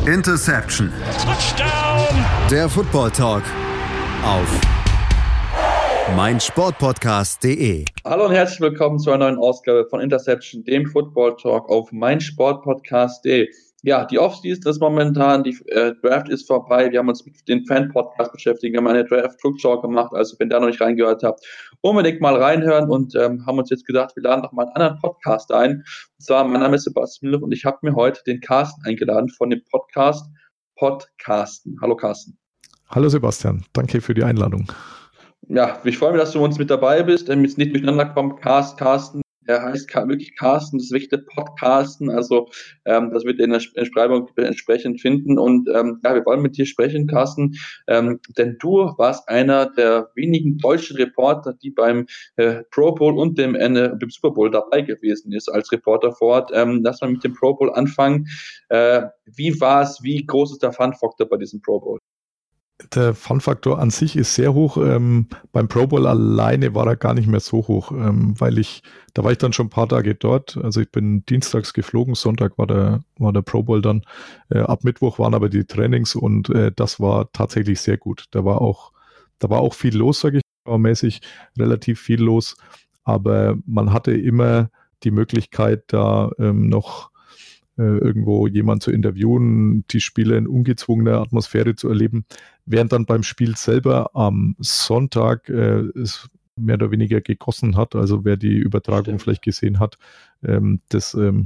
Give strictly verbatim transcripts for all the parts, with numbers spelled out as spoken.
Interception. Touchdown. Der Football Talk auf meinsportpodcast punkt de. Hallo und herzlich willkommen zu einer neuen Ausgabe von Interception, dem Football Talk auf meinsportpodcast punkt de. Ja, die Offseason ist momentan, die äh, Draft ist vorbei. Wir haben uns mit den Fan-Podcasts beschäftigt, wir haben eine Draft-Rückschau gemacht. Also wenn ihr da noch nicht reingehört habt, unbedingt mal reinhören und ähm, haben uns jetzt gedacht, wir laden noch mal einen anderen Podcast ein. Und zwar, mein Name ist Sebastian Müller und ich habe mir heute den Carsten eingeladen von dem Podcast Podcasten. Hallo Carsten. Hallo Sebastian, danke für die Einladung. Ja, ich freue mich, dass du uns mit dabei bist, damit es nicht durcheinander kommt. Cast, Carsten, er heißt wirklich Carsten, das ist wirklich der Podcasten, also ähm, das wird ihr in der Beschreibung entsprechend finden. Und ähm, ja, wir wollen mit dir sprechen, Carsten, ähm, denn du warst einer der wenigen deutschen Reporter, die beim äh, Pro Bowl und dem, äh, dem Super Bowl dabei gewesen ist als Reporter vor Ort. Ähm, lass mal mit dem Pro Bowl anfangen. Äh, wie war es, wie groß ist der Fun-Faktor bei diesem Pro Bowl? Der Fun-Faktor an sich ist sehr hoch. Ähm, beim Pro Bowl alleine war er gar nicht mehr so hoch, ähm, weil ich, da war ich dann schon ein paar Tage dort. Also ich bin dienstags geflogen, Sonntag war der, war der Pro Bowl dann. Äh, ab Mittwoch waren aber die Trainings und äh, das war tatsächlich sehr gut. Da war auch, da war auch viel los, sage ich mal, mäßig, relativ viel los. Aber man hatte immer die Möglichkeit, da ähm, noch irgendwo jemand zu interviewen, die Spiele in ungezwungener Atmosphäre zu erleben, während dann beim Spiel selber am Sonntag äh, es mehr oder weniger gegossen hat, also wer die Übertragung Stimmt. vielleicht gesehen hat, ähm, das ähm,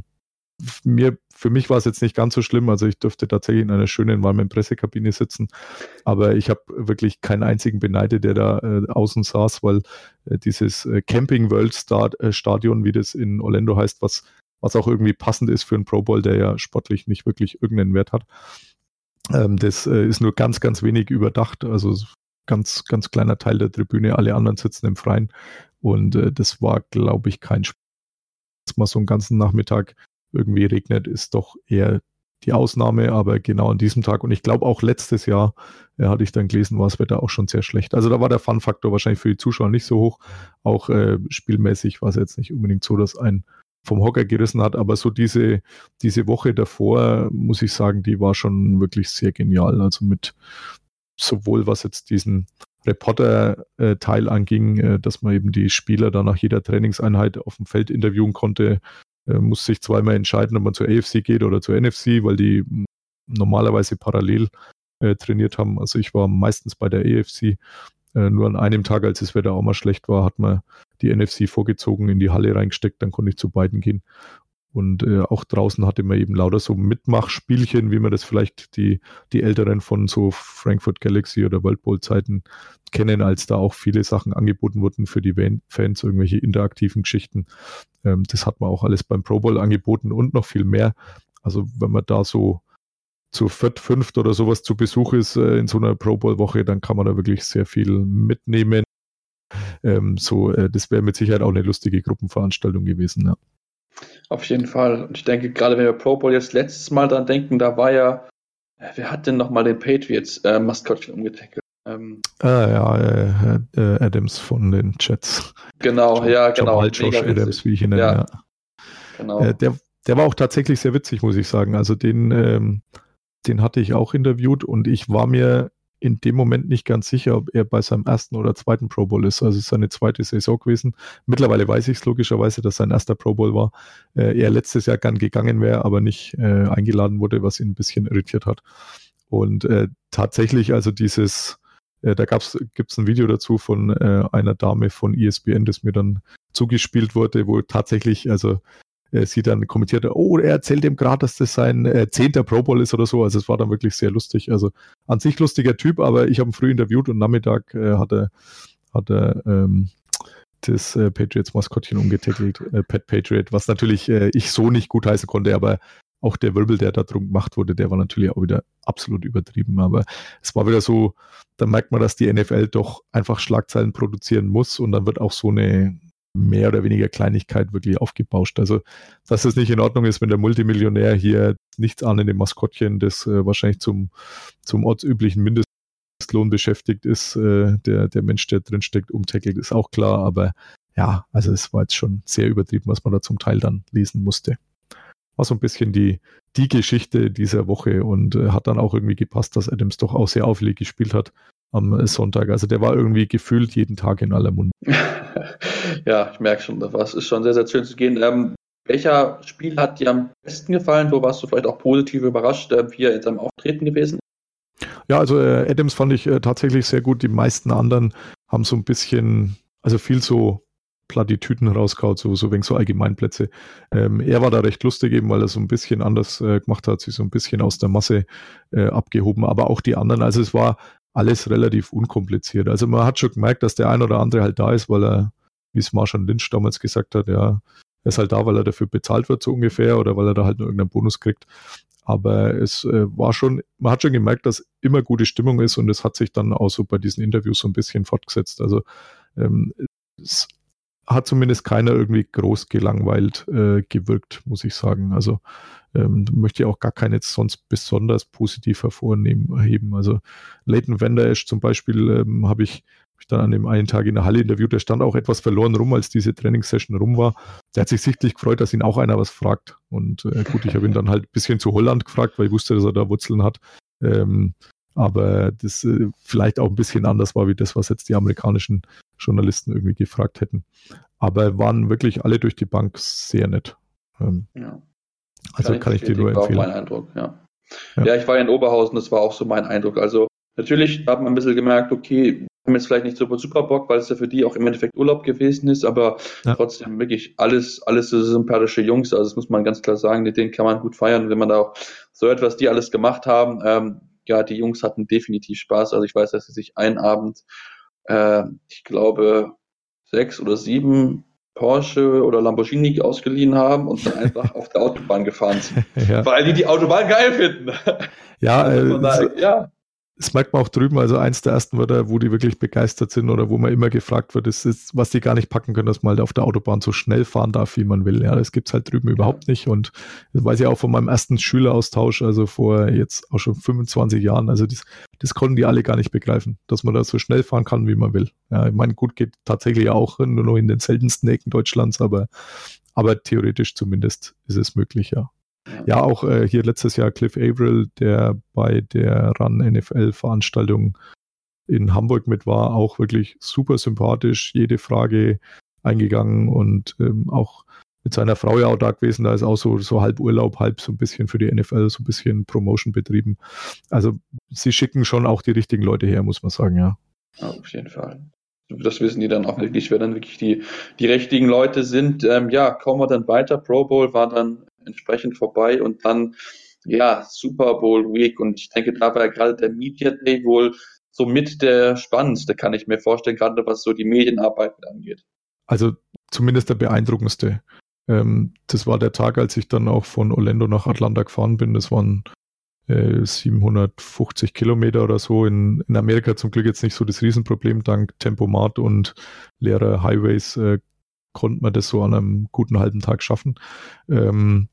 mir, für mich war es jetzt nicht ganz so schlimm, also ich durfte tatsächlich in einer schönen, warmen Pressekabine sitzen, aber ich habe wirklich keinen einzigen beneidet, der da äh, außen saß, weil äh, dieses äh, Camping World Start, äh, Stadion, wie das in Orlando heißt, was was auch irgendwie passend ist für einen Pro Bowl, der ja sportlich nicht wirklich irgendeinen Wert hat. Ähm, das äh, ist nur ganz, ganz wenig überdacht, also ganz, ganz kleiner Teil der Tribüne, alle anderen sitzen im Freien und äh, das war, glaube ich, kein Spaß. Dass man so einen ganzen Nachmittag irgendwie regnet, ist doch eher die Ausnahme, aber genau an diesem Tag und ich glaube auch letztes Jahr äh, hatte ich dann gelesen, war das Wetter auch schon sehr schlecht. Also da war der Fun-Faktor wahrscheinlich für die Zuschauer nicht so hoch, auch äh, spielmäßig war es jetzt nicht unbedingt so, dass ein vom Hocker gerissen hat, aber so diese, diese Woche davor, muss ich sagen, die war schon wirklich sehr genial. Also mit sowohl was jetzt diesen Reporter-Teil anging, äh, dass man eben die Spieler dann nach jeder Trainingseinheit auf dem Feld interviewen konnte, äh, muss sich zweimal entscheiden, ob man zur A F C geht oder zur N F C, weil die normalerweise parallel äh, trainiert haben. Also ich war meistens bei der A F C. Äh, nur an einem Tag, als das Wetter auch mal schlecht war, hat man die N F C vorgezogen, in die Halle reingesteckt, dann konnte ich zu beiden gehen. Und äh, auch draußen hatte man eben lauter so Mitmachspielchen, wie man das vielleicht die, die Älteren von so Frankfurt Galaxy oder World Bowl Zeiten kennen, als da auch viele Sachen angeboten wurden für die Fans, irgendwelche interaktiven Geschichten. Ähm, das hat man auch alles beim Pro Bowl angeboten und noch viel mehr. Also wenn man da so zu viert, fünft oder sowas zu Besuch ist äh, in so einer Pro Bowl Woche, dann kann man da wirklich sehr viel mitnehmen. Ähm, so, äh, das wäre mit Sicherheit auch eine lustige Gruppenveranstaltung gewesen, ja. Auf jeden Fall. Und ich denke, gerade wenn wir Pro Bowl jetzt letztes Mal dran denken, da war ja, wer hat denn nochmal den Patriots äh, Maskottchen umgetackelt? Ähm, ah ja, äh, äh, Adams von den Jets. Genau, jo- ja, genau. Jamal Josh Adams, wie ich ihn nenne, ja. ja. Genau. Äh, der, der war auch tatsächlich sehr witzig, muss ich sagen. Also den, ähm, den hatte ich auch interviewt und ich war mir in dem Moment nicht ganz sicher, ob er bei seinem ersten oder zweiten Pro Bowl ist. Also es ist seine zweite Saison gewesen. Mittlerweile weiß ich es logischerweise, dass sein erster Pro Bowl war. Äh, er letztes Jahr gern gegangen wäre, aber nicht äh, eingeladen wurde, was ihn ein bisschen irritiert hat. Und äh, tatsächlich, also dieses, äh, da gibt es ein Video dazu von äh, einer Dame von E S P N, das mir dann zugespielt wurde, wo tatsächlich, also sie dann kommentiert, oh, er erzählt ihm gerade, dass das sein äh, zehnter Pro Bowl ist oder so. Also es war dann wirklich sehr lustig. Also an sich lustiger Typ, aber ich habe ihn früh interviewt und Nachmittag äh, hat er, hat er ähm, das äh, Patriots-Maskottchen umgetackelt, äh, Pat Patriot, was natürlich äh, ich so nicht gut heißen konnte, aber auch der Wirbel, der da drum gemacht wurde, der war natürlich auch wieder absolut übertrieben. Aber es war wieder so, da merkt man, dass die N F L doch einfach Schlagzeilen produzieren muss und dann wird auch so eine mehr oder weniger Kleinigkeit wirklich aufgebauscht. Also, dass es nicht in Ordnung ist, wenn der Multimillionär hier nichts ahnende Maskottchen, das äh, wahrscheinlich zum, zum ortsüblichen Mindestlohn beschäftigt ist, äh, der, der Mensch, der drin steckt, umtackelt, ist auch klar. Aber ja, also es war jetzt schon sehr übertrieben, was man da zum Teil dann lesen musste. war so ein bisschen die, die Geschichte dieser Woche und äh, hat dann auch irgendwie gepasst, dass Adams doch auch sehr auffällig gespielt hat am Sonntag. Also der war irgendwie gefühlt jeden Tag in aller Munde. Ja, ich merke schon, das ist schon sehr, sehr schön zu gehen. Ähm, welcher Spiel hat dir am besten gefallen? Wo warst du vielleicht auch positiv überrascht, äh, wie er in seinem Auftreten gewesen ist? Ja, also äh, Adams fand ich äh, tatsächlich sehr gut. Die meisten anderen haben so ein bisschen, also viel so Plattitüden rausgehauen, so, so wegen so Allgemeinplätze. Ähm, er war da recht lustig eben, weil er so ein bisschen anders äh, gemacht hat, sich so ein bisschen aus der Masse äh, abgehoben, aber auch die anderen. Also es war alles relativ unkompliziert. Also man hat schon gemerkt, dass der ein oder andere halt da ist, weil er, wie es Marshawn Lynch damals gesagt hat, ja, er ist halt da, weil er dafür bezahlt wird, so ungefähr, oder weil er da halt nur irgendeinen Bonus kriegt. Aber es äh, war schon, man hat schon gemerkt, dass immer gute Stimmung ist und es hat sich dann auch so bei diesen Interviews so ein bisschen fortgesetzt. Also ähm, es hat zumindest keiner irgendwie groß gelangweilt äh, gewirkt, muss ich sagen. Also ähm, möchte ich auch gar keinen jetzt sonst besonders positiv hervorheben. Also Leighton Vander Esch zum Beispiel ähm, habe ich ich dann an dem einen Tag in der Halle interviewt, der stand auch etwas verloren rum, als diese Trainingssession rum war. Der hat sich sichtlich gefreut, dass ihn auch einer was fragt. Und äh, gut, ich habe ihn dann halt ein bisschen zu Holland gefragt, weil ich wusste, dass er da Wurzeln hat. Ähm, aber das äh, vielleicht auch ein bisschen anders war, wie das, was jetzt die amerikanischen Journalisten irgendwie gefragt hätten. Aber waren wirklich alle durch die Bank sehr nett. Ähm, ja. Also kann, kann ich dir nur empfehlen. War auch mein Eindruck, ja. Ja. Ja, ich war in Oberhausen, das war auch so mein Eindruck. Also natürlich hat man ein bisschen gemerkt, okay, haben jetzt vielleicht nicht super, super Bock, weil es ja für die auch im Endeffekt Urlaub gewesen ist, aber ja. Trotzdem wirklich alles, alles so sympathische Jungs, also das muss man ganz klar sagen, mit denen kann man gut feiern, wenn man da auch so etwas, die alles gemacht haben, ähm, ja, die Jungs hatten definitiv Spaß, also ich weiß, dass sie sich einen Abend, äh, ich glaube, sechs oder sieben Porsche oder Lamborghini ausgeliehen haben und dann einfach auf der Autobahn gefahren sind, ja. Weil die die Autobahn geil finden. Ja, also, äh, sagt, ja. Das merkt man auch drüben, also eins der ersten Wörter, wo die wirklich begeistert sind oder wo man immer gefragt wird, ist, ist was die gar nicht packen können, dass man halt auf der Autobahn so schnell fahren darf, wie man will. Ja, das gibt's halt drüben überhaupt nicht und das weiß ich auch von meinem ersten Schüleraustausch, also vor jetzt auch schon fünfundzwanzig Jahren, also das, das konnten die alle gar nicht begreifen, dass man da so schnell fahren kann, wie man will. Ja, ich meine, gut, geht tatsächlich auch nur noch in den seltensten Ecken Deutschlands, aber, aber theoretisch zumindest ist es möglich, ja. Ja, auch äh, hier letztes Jahr Cliff Averill, der bei der Run N F L-Veranstaltung in Hamburg mit war, auch wirklich super sympathisch, jede Frage eingegangen und ähm, auch mit seiner Frau ja auch da gewesen, da ist auch so, so halb Urlaub, halb so ein bisschen für die N F L, so ein bisschen Promotion betrieben. Also sie schicken schon auch die richtigen Leute her, muss man sagen, ja. Ja, auf jeden Fall. Das wissen die dann auch wirklich, wer dann wirklich die, die richtigen Leute sind. Ähm, ja, kommen wir dann weiter. Pro Bowl war dann entsprechend vorbei und dann, ja, Super Bowl Week und ich denke, da war ja gerade der Media Day wohl so mit der spannendste, kann ich mir vorstellen, gerade was so die Medienarbeit angeht. Also zumindest der beeindruckendste. Ähm, das war der Tag, als ich dann auch von Orlando nach Atlanta gefahren bin. Das waren äh, siebenhundertfünfzig Kilometer oder so. In, in Amerika zum Glück jetzt nicht so das Riesenproblem. Dank Tempomat und leerer Highways äh, konnte man das so an einem guten halben Tag schaffen. Ähm,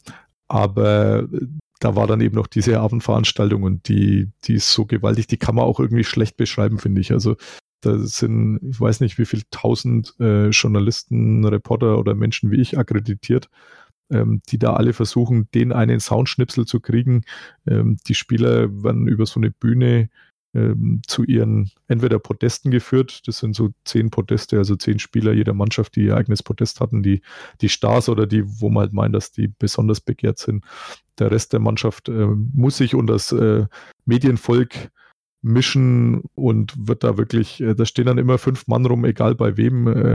aber da war dann eben noch diese Abendveranstaltung und die, die ist so gewaltig, die kann man auch irgendwie schlecht beschreiben, finde ich. Also da sind, ich weiß nicht, wie viel tausend äh, Journalisten, Reporter oder Menschen wie ich akkreditiert, ähm, die da alle versuchen, den einen Soundschnipsel zu kriegen. Ähm, die Spieler werden über so eine Bühne ähm, zu ihren entweder Podesten geführt, das sind so zehn Podeste, also zehn Spieler jeder Mannschaft, die ihr eigenes Podest hatten, die, die Stars oder die, wo man halt meint, dass die besonders begehrt sind. Der Rest der Mannschaft äh, muss sich unter das äh, Medienvolk mischen und wird da wirklich, äh, da stehen dann immer fünf Mann rum, egal bei wem, äh,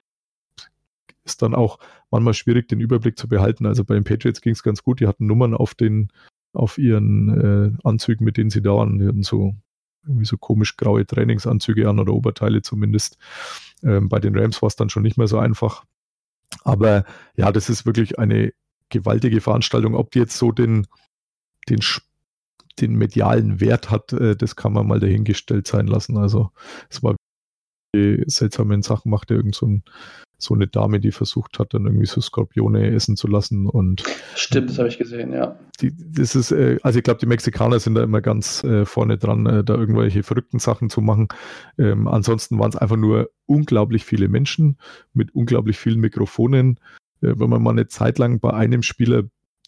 ist dann auch manchmal schwierig, den Überblick zu behalten. Also bei den Patriots ging es ganz gut, die hatten Nummern auf den, auf ihren äh, Anzügen, mit denen sie da waren, die hatten so irgendwie so komisch graue Trainingsanzüge an oder Oberteile zumindest. Ähm, bei den Rams war es dann schon nicht mehr so einfach. Aber ja, das ist wirklich eine gewaltige Veranstaltung. Ob die jetzt so den, den, den medialen Wert hat, äh, das kann man mal dahingestellt sein lassen. Also es war seltsame Sachen, machte irgend so, ein, so eine Dame, die versucht hat, dann irgendwie so Skorpione essen zu lassen. Und stimmt, das habe ich gesehen, ja. Die, das ist, äh, also ich glaube, die Mexikaner sind da immer ganz äh, vorne dran, äh, da irgendwelche verrückten Sachen zu machen. Ähm, ansonsten waren es einfach nur unglaublich viele Menschen mit unglaublich vielen Mikrofonen. Äh, wenn man mal eine Zeit lang bei einem Spieler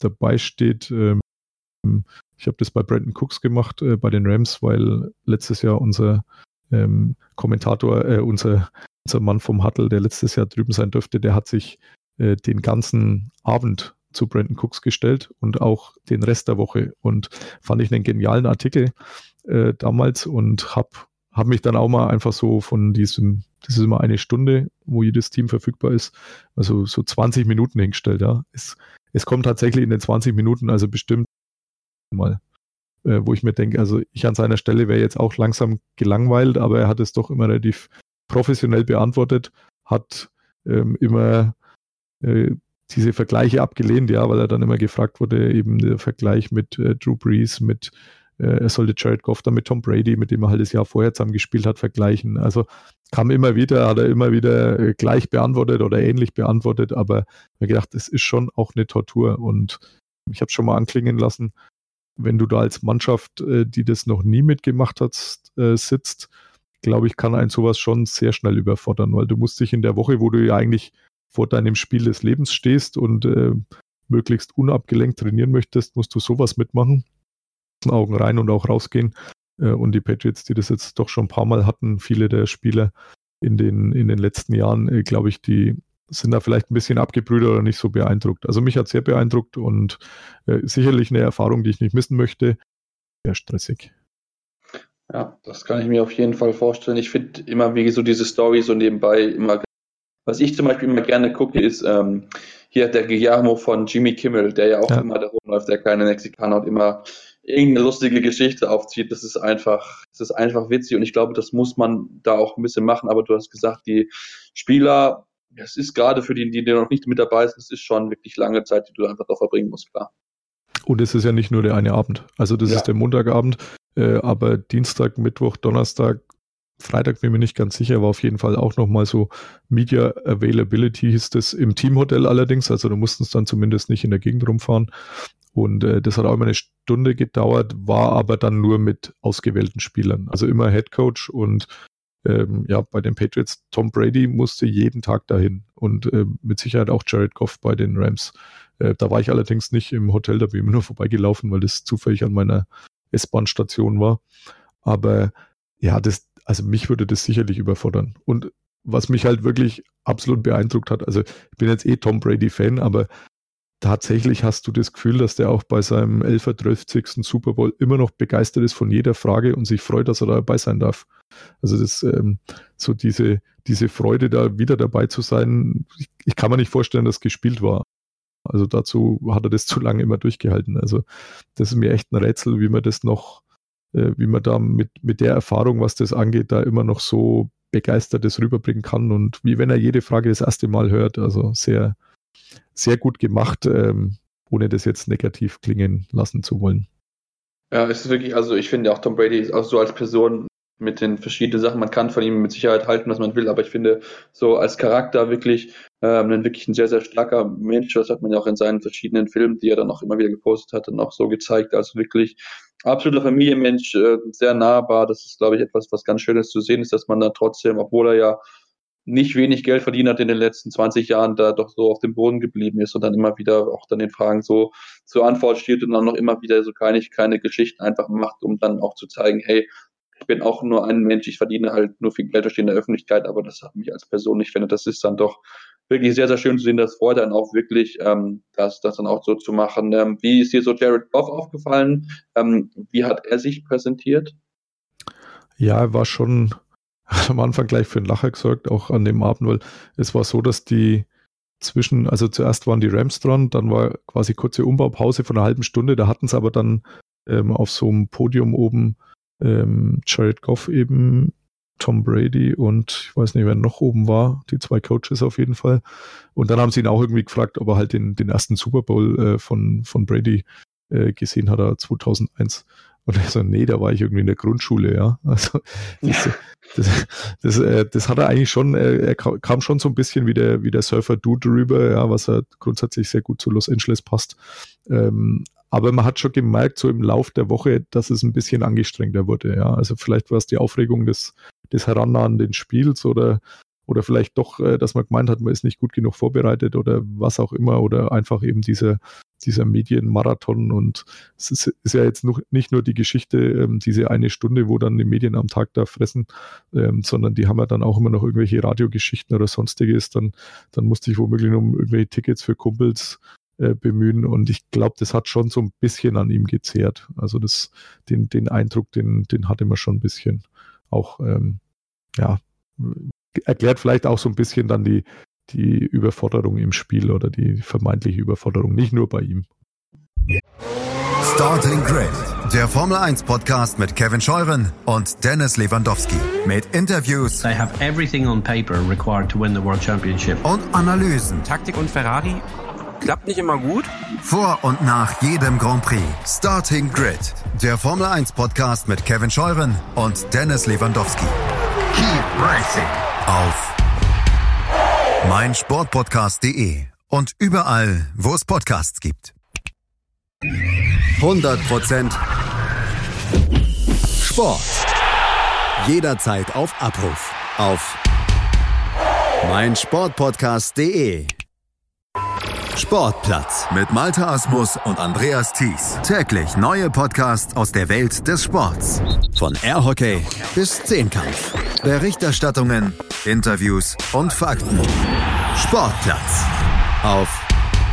dabei steht. Ähm, ich habe das bei Brandon Cooks gemacht, äh, bei den Rams, weil letztes Jahr unser ähm, Kommentator, äh, unser, unser Mann vom Huddle, der letztes Jahr drüben sein dürfte, der hat sich äh, den ganzen Abend zu Brandon Cooks gestellt und auch den Rest der Woche, und fand ich einen genialen Artikel äh, damals und habe hab mich dann auch mal einfach so von diesem, das ist immer eine Stunde, wo jedes Team verfügbar ist, also so zwanzig Minuten hingestellt. Ja. Es, es kommt tatsächlich in den zwanzig Minuten, also bestimmt mal, äh, wo ich mir denke, also ich an seiner Stelle wäre jetzt auch langsam gelangweilt, aber er hat es doch immer relativ professionell beantwortet, hat ähm, immer äh, diese Vergleiche abgelehnt, ja, weil er dann immer gefragt wurde, eben der Vergleich mit äh, Drew Brees, mit äh, er sollte Jared Goff dann mit Tom Brady, mit dem er halt das Jahr vorher zusammen gespielt hat, vergleichen. Also kam immer wieder, hat er immer wieder äh, gleich beantwortet oder ähnlich beantwortet, aber ich habe gedacht, das ist schon auch eine Tortur, und ich habe es schon mal anklingen lassen, wenn du da als Mannschaft, äh, die das noch nie mitgemacht hat, äh, sitzt, glaube ich, kann einen sowas schon sehr schnell überfordern, weil du musst dich in der Woche, wo du ja eigentlich vor deinem Spiel des Lebens stehst und äh, möglichst unabgelenkt trainieren möchtest, musst du sowas mitmachen. Augen rein und auch rausgehen. Äh, und die Patriots, die das jetzt doch schon ein paar Mal hatten, viele der Spieler in den, in den letzten Jahren, äh, glaube ich, die sind da vielleicht ein bisschen abgebrüht oder nicht so beeindruckt. Also mich hat sehr beeindruckt und äh, sicherlich eine Erfahrung, die ich nicht missen möchte. Sehr stressig. Ja, das kann ich mir auf jeden Fall vorstellen. Ich finde immer, wie so diese Story so nebenbei immer. Was ich zum Beispiel immer gerne gucke, ist ähm, hier der Guillermo von Jimmy Kimmel, der ja auch ja. immer da rumläuft, der kleine Mexikaner, und immer irgendeine lustige Geschichte aufzieht. Das ist einfach, das ist einfach witzig, und ich glaube, das muss man da auch ein bisschen machen. Aber du hast gesagt, die Spieler, es ist gerade für die, die noch nicht mit dabei sind, es ist schon wirklich lange Zeit, die du einfach da verbringen musst, klar. Und es ist ja nicht nur der eine Abend. Also das ja. ist der Montagabend, äh, aber Dienstag, Mittwoch, Donnerstag, Freitag bin mir nicht ganz sicher, war auf jeden Fall auch nochmal so Media Availability hieß das im Teamhotel allerdings, also du musstest dann zumindest nicht in der Gegend rumfahren, und äh, das hat auch immer eine Stunde gedauert, war aber dann nur mit ausgewählten Spielern, also immer Headcoach, und ähm, ja, bei den Patriots, Tom Brady musste jeden Tag dahin, und äh, mit Sicherheit auch Jared Goff bei den Rams. Äh, da war ich allerdings nicht im Hotel, da bin ich nur vorbeigelaufen, weil das zufällig an meiner S-Bahn-Station war, aber ja, das also mich würde das sicherlich überfordern. Und was mich halt wirklich absolut beeindruckt hat, also ich bin jetzt eh Tom Brady-Fan, aber tatsächlich hast du das Gefühl, dass der auch bei seinem elfhundertdreißigsten Super Bowl immer noch begeistert ist von jeder Frage und sich freut, dass er dabei sein darf. Also das ähm, so diese, diese Freude, da wieder dabei zu sein, ich, ich kann mir nicht vorstellen, dass gespielt war. Also dazu hat er das zu lange immer durchgehalten. Also das ist mir echt ein Rätsel, wie man das noch wie man da mit, mit der Erfahrung, was das angeht, da immer noch so begeistertes rüberbringen kann, und wie wenn er jede Frage das erste Mal hört. Also sehr, sehr gut gemacht, ähm, ohne das jetzt negativ klingen lassen zu wollen. Ja, es ist wirklich, also ich finde auch Tom Brady ist auch so als Person mit den verschiedenen Sachen, man kann von ihm mit Sicherheit halten, was man will, aber ich finde so als Charakter wirklich ähm, ein wirklich ein sehr, sehr starker Mensch. Das hat man ja auch in seinen verschiedenen Filmen, die er dann auch immer wieder gepostet hat, noch so gezeigt. Also wirklich absoluter Familienmensch, äh, sehr nahbar. Das ist, glaube ich, etwas, was ganz Schönes zu sehen ist, dass man da trotzdem, obwohl er ja nicht wenig Geld verdient hat in den letzten zwanzig Jahren, da doch so auf dem Boden geblieben ist und dann immer wieder auch dann den Fragen so zur Antwort steht und dann noch immer wieder so keine, keine Geschichten einfach macht, um dann auch zu zeigen, hey, ich bin auch nur ein Mensch, ich verdiene halt nur viel Geld, stehe in der Öffentlichkeit, aber das hat mich als Person nicht, finde, das ist dann doch wirklich sehr, sehr schön zu sehen, das freut dann auch wirklich, ähm, das, das dann auch so zu machen. Ähm, wie ist dir so Jared Goff aufgefallen? Ähm, wie hat er sich präsentiert? Ja, er war schon am Anfang gleich für einen Lacher gesorgt, auch an dem Abend, weil es war so, dass die zwischen, also zuerst waren die Rams dran, dann war quasi kurze Umbaupause von einer halben Stunde, da hatten sie aber dann ähm, auf so einem Podium oben ähm, Jared Goff eben, Tom Brady und ich weiß nicht, wer noch oben war, die zwei Coaches auf jeden Fall. Und dann haben sie ihn auch irgendwie gefragt, ob er halt den, den ersten Super Bowl äh, von, von Brady äh, gesehen hat, er zweitausendeins. Und er so, nee, da war ich irgendwie in der Grundschule, ja. Also das, ja. das, das, das, das hat er eigentlich schon, er kam schon so ein bisschen wie der, wie der Surfer-Dude rüber, ja, was er grundsätzlich sehr gut zu Los Angeles passt. Ähm, aber man hat schon gemerkt, so im Lauf der Woche, dass es ein bisschen angestrengter wurde, ja. Also vielleicht war es die Aufregung des, des Herannahenden Spiels oder, oder vielleicht doch, äh, dass man gemeint hat, man ist nicht gut genug vorbereitet oder was auch immer oder einfach eben dieser, dieser Medienmarathon und es ist, ist ja jetzt noch nicht nur die Geschichte, ähm, diese eine Stunde, wo dann die Medien am Tag da fressen, ähm, sondern die haben ja dann auch immer noch irgendwelche Radiogeschichten oder sonstiges, dann, dann musste ich womöglich um irgendwelche Tickets für Kumpels äh, bemühen und ich glaube, das hat schon so ein bisschen an ihm gezehrt, also das, den, den Eindruck, den, den hatte man schon ein bisschen auch, ähm, ja, erklärt vielleicht auch so ein bisschen dann die, die Überforderung im Spiel oder die vermeintliche Überforderung, nicht nur bei ihm. Starting Grid, der Formel eins Podcast mit Kevin Scheuren und Dennis Lewandowski. Mit Interviews. They have everything on paper required to win the World Championship. Und Analysen. Taktik und Ferrari klappt nicht immer gut. Vor und nach jedem Grand Prix. Starting Grid, der Formel eins Podcast mit Kevin Scheuren und Dennis Lewandowski. Keep racing. Auf meinsportpodcast punkt de und überall, wo es Podcasts gibt. hundert Prozent Sport. Jederzeit auf Abruf. Auf meinsportpodcast punkt de. Sportplatz mit Malte Asmus und Andreas Thies. Täglich neue Podcasts aus der Welt des Sports. Von Airhockey bis Zehnkampf. Berichterstattungen, Interviews und Fakten. Sportplatz auf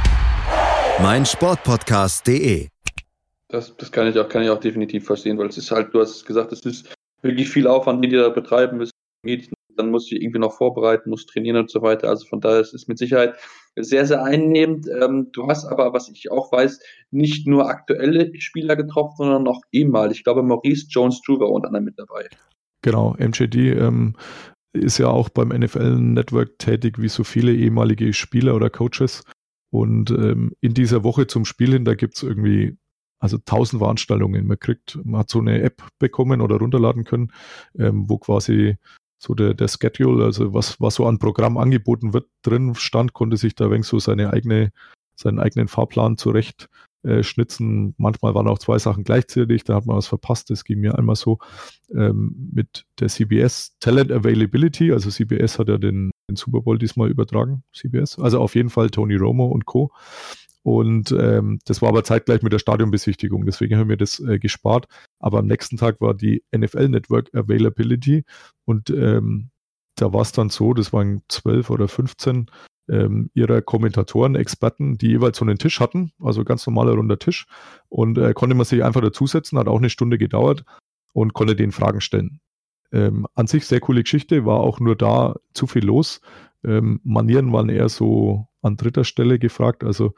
meinsportpodcast punkt de. Das, das kann ich auch, kann ich auch definitiv verstehen, weil es ist halt, du hast gesagt, es ist wirklich viel Aufwand, den die da betreiben müssen. Dann musst du irgendwie noch vorbereiten, musst trainieren und so weiter. Also von daher ist es mit Sicherheit sehr, sehr einnehmend. Ähm, du hast aber, was ich auch weiß, nicht nur aktuelle Spieler getroffen, sondern auch ehemalig. Ich glaube, Maurice Jones-Drew war unter anderem mit dabei. Genau, M J D ähm, ist ja auch beim N F L-Network tätig, wie so viele ehemalige Spieler oder Coaches. Und ähm, in dieser Woche zum Spiel hin, da gibt es irgendwie also tausend Veranstaltungen. Man kriegt, man hat so eine App bekommen oder runterladen können, ähm, wo quasi so der, der Schedule, also was, was so an Programm angeboten wird, drin stand, konnte sich da ein wenig so seine eigene, seinen eigenen Fahrplan zurecht äh, schnitzen. Manchmal waren auch zwei Sachen gleichzeitig, da hat man was verpasst. Das ging mir einmal so ähm, mit der C B S Talent Availability, also C B S hat ja den, den Super Bowl diesmal übertragen, C B S, also auf jeden Fall Tony Romo und Co. Und ähm, das war aber zeitgleich mit der Stadionbesichtigung, deswegen haben wir das äh, gespart. Aber am nächsten Tag war die N F L Network Availability und ähm, da war es dann so, das waren zwölf oder fünfzehn ähm, ihrer Kommentatoren, Experten, die jeweils so einen Tisch hatten, also ganz normaler runder Tisch und äh, konnte man sich einfach dazusetzen, hat auch eine Stunde gedauert und konnte denen Fragen stellen. Ähm, an sich sehr coole Geschichte, war auch nur da zu viel los. Ähm, Manieren waren eher so an dritter Stelle gefragt, also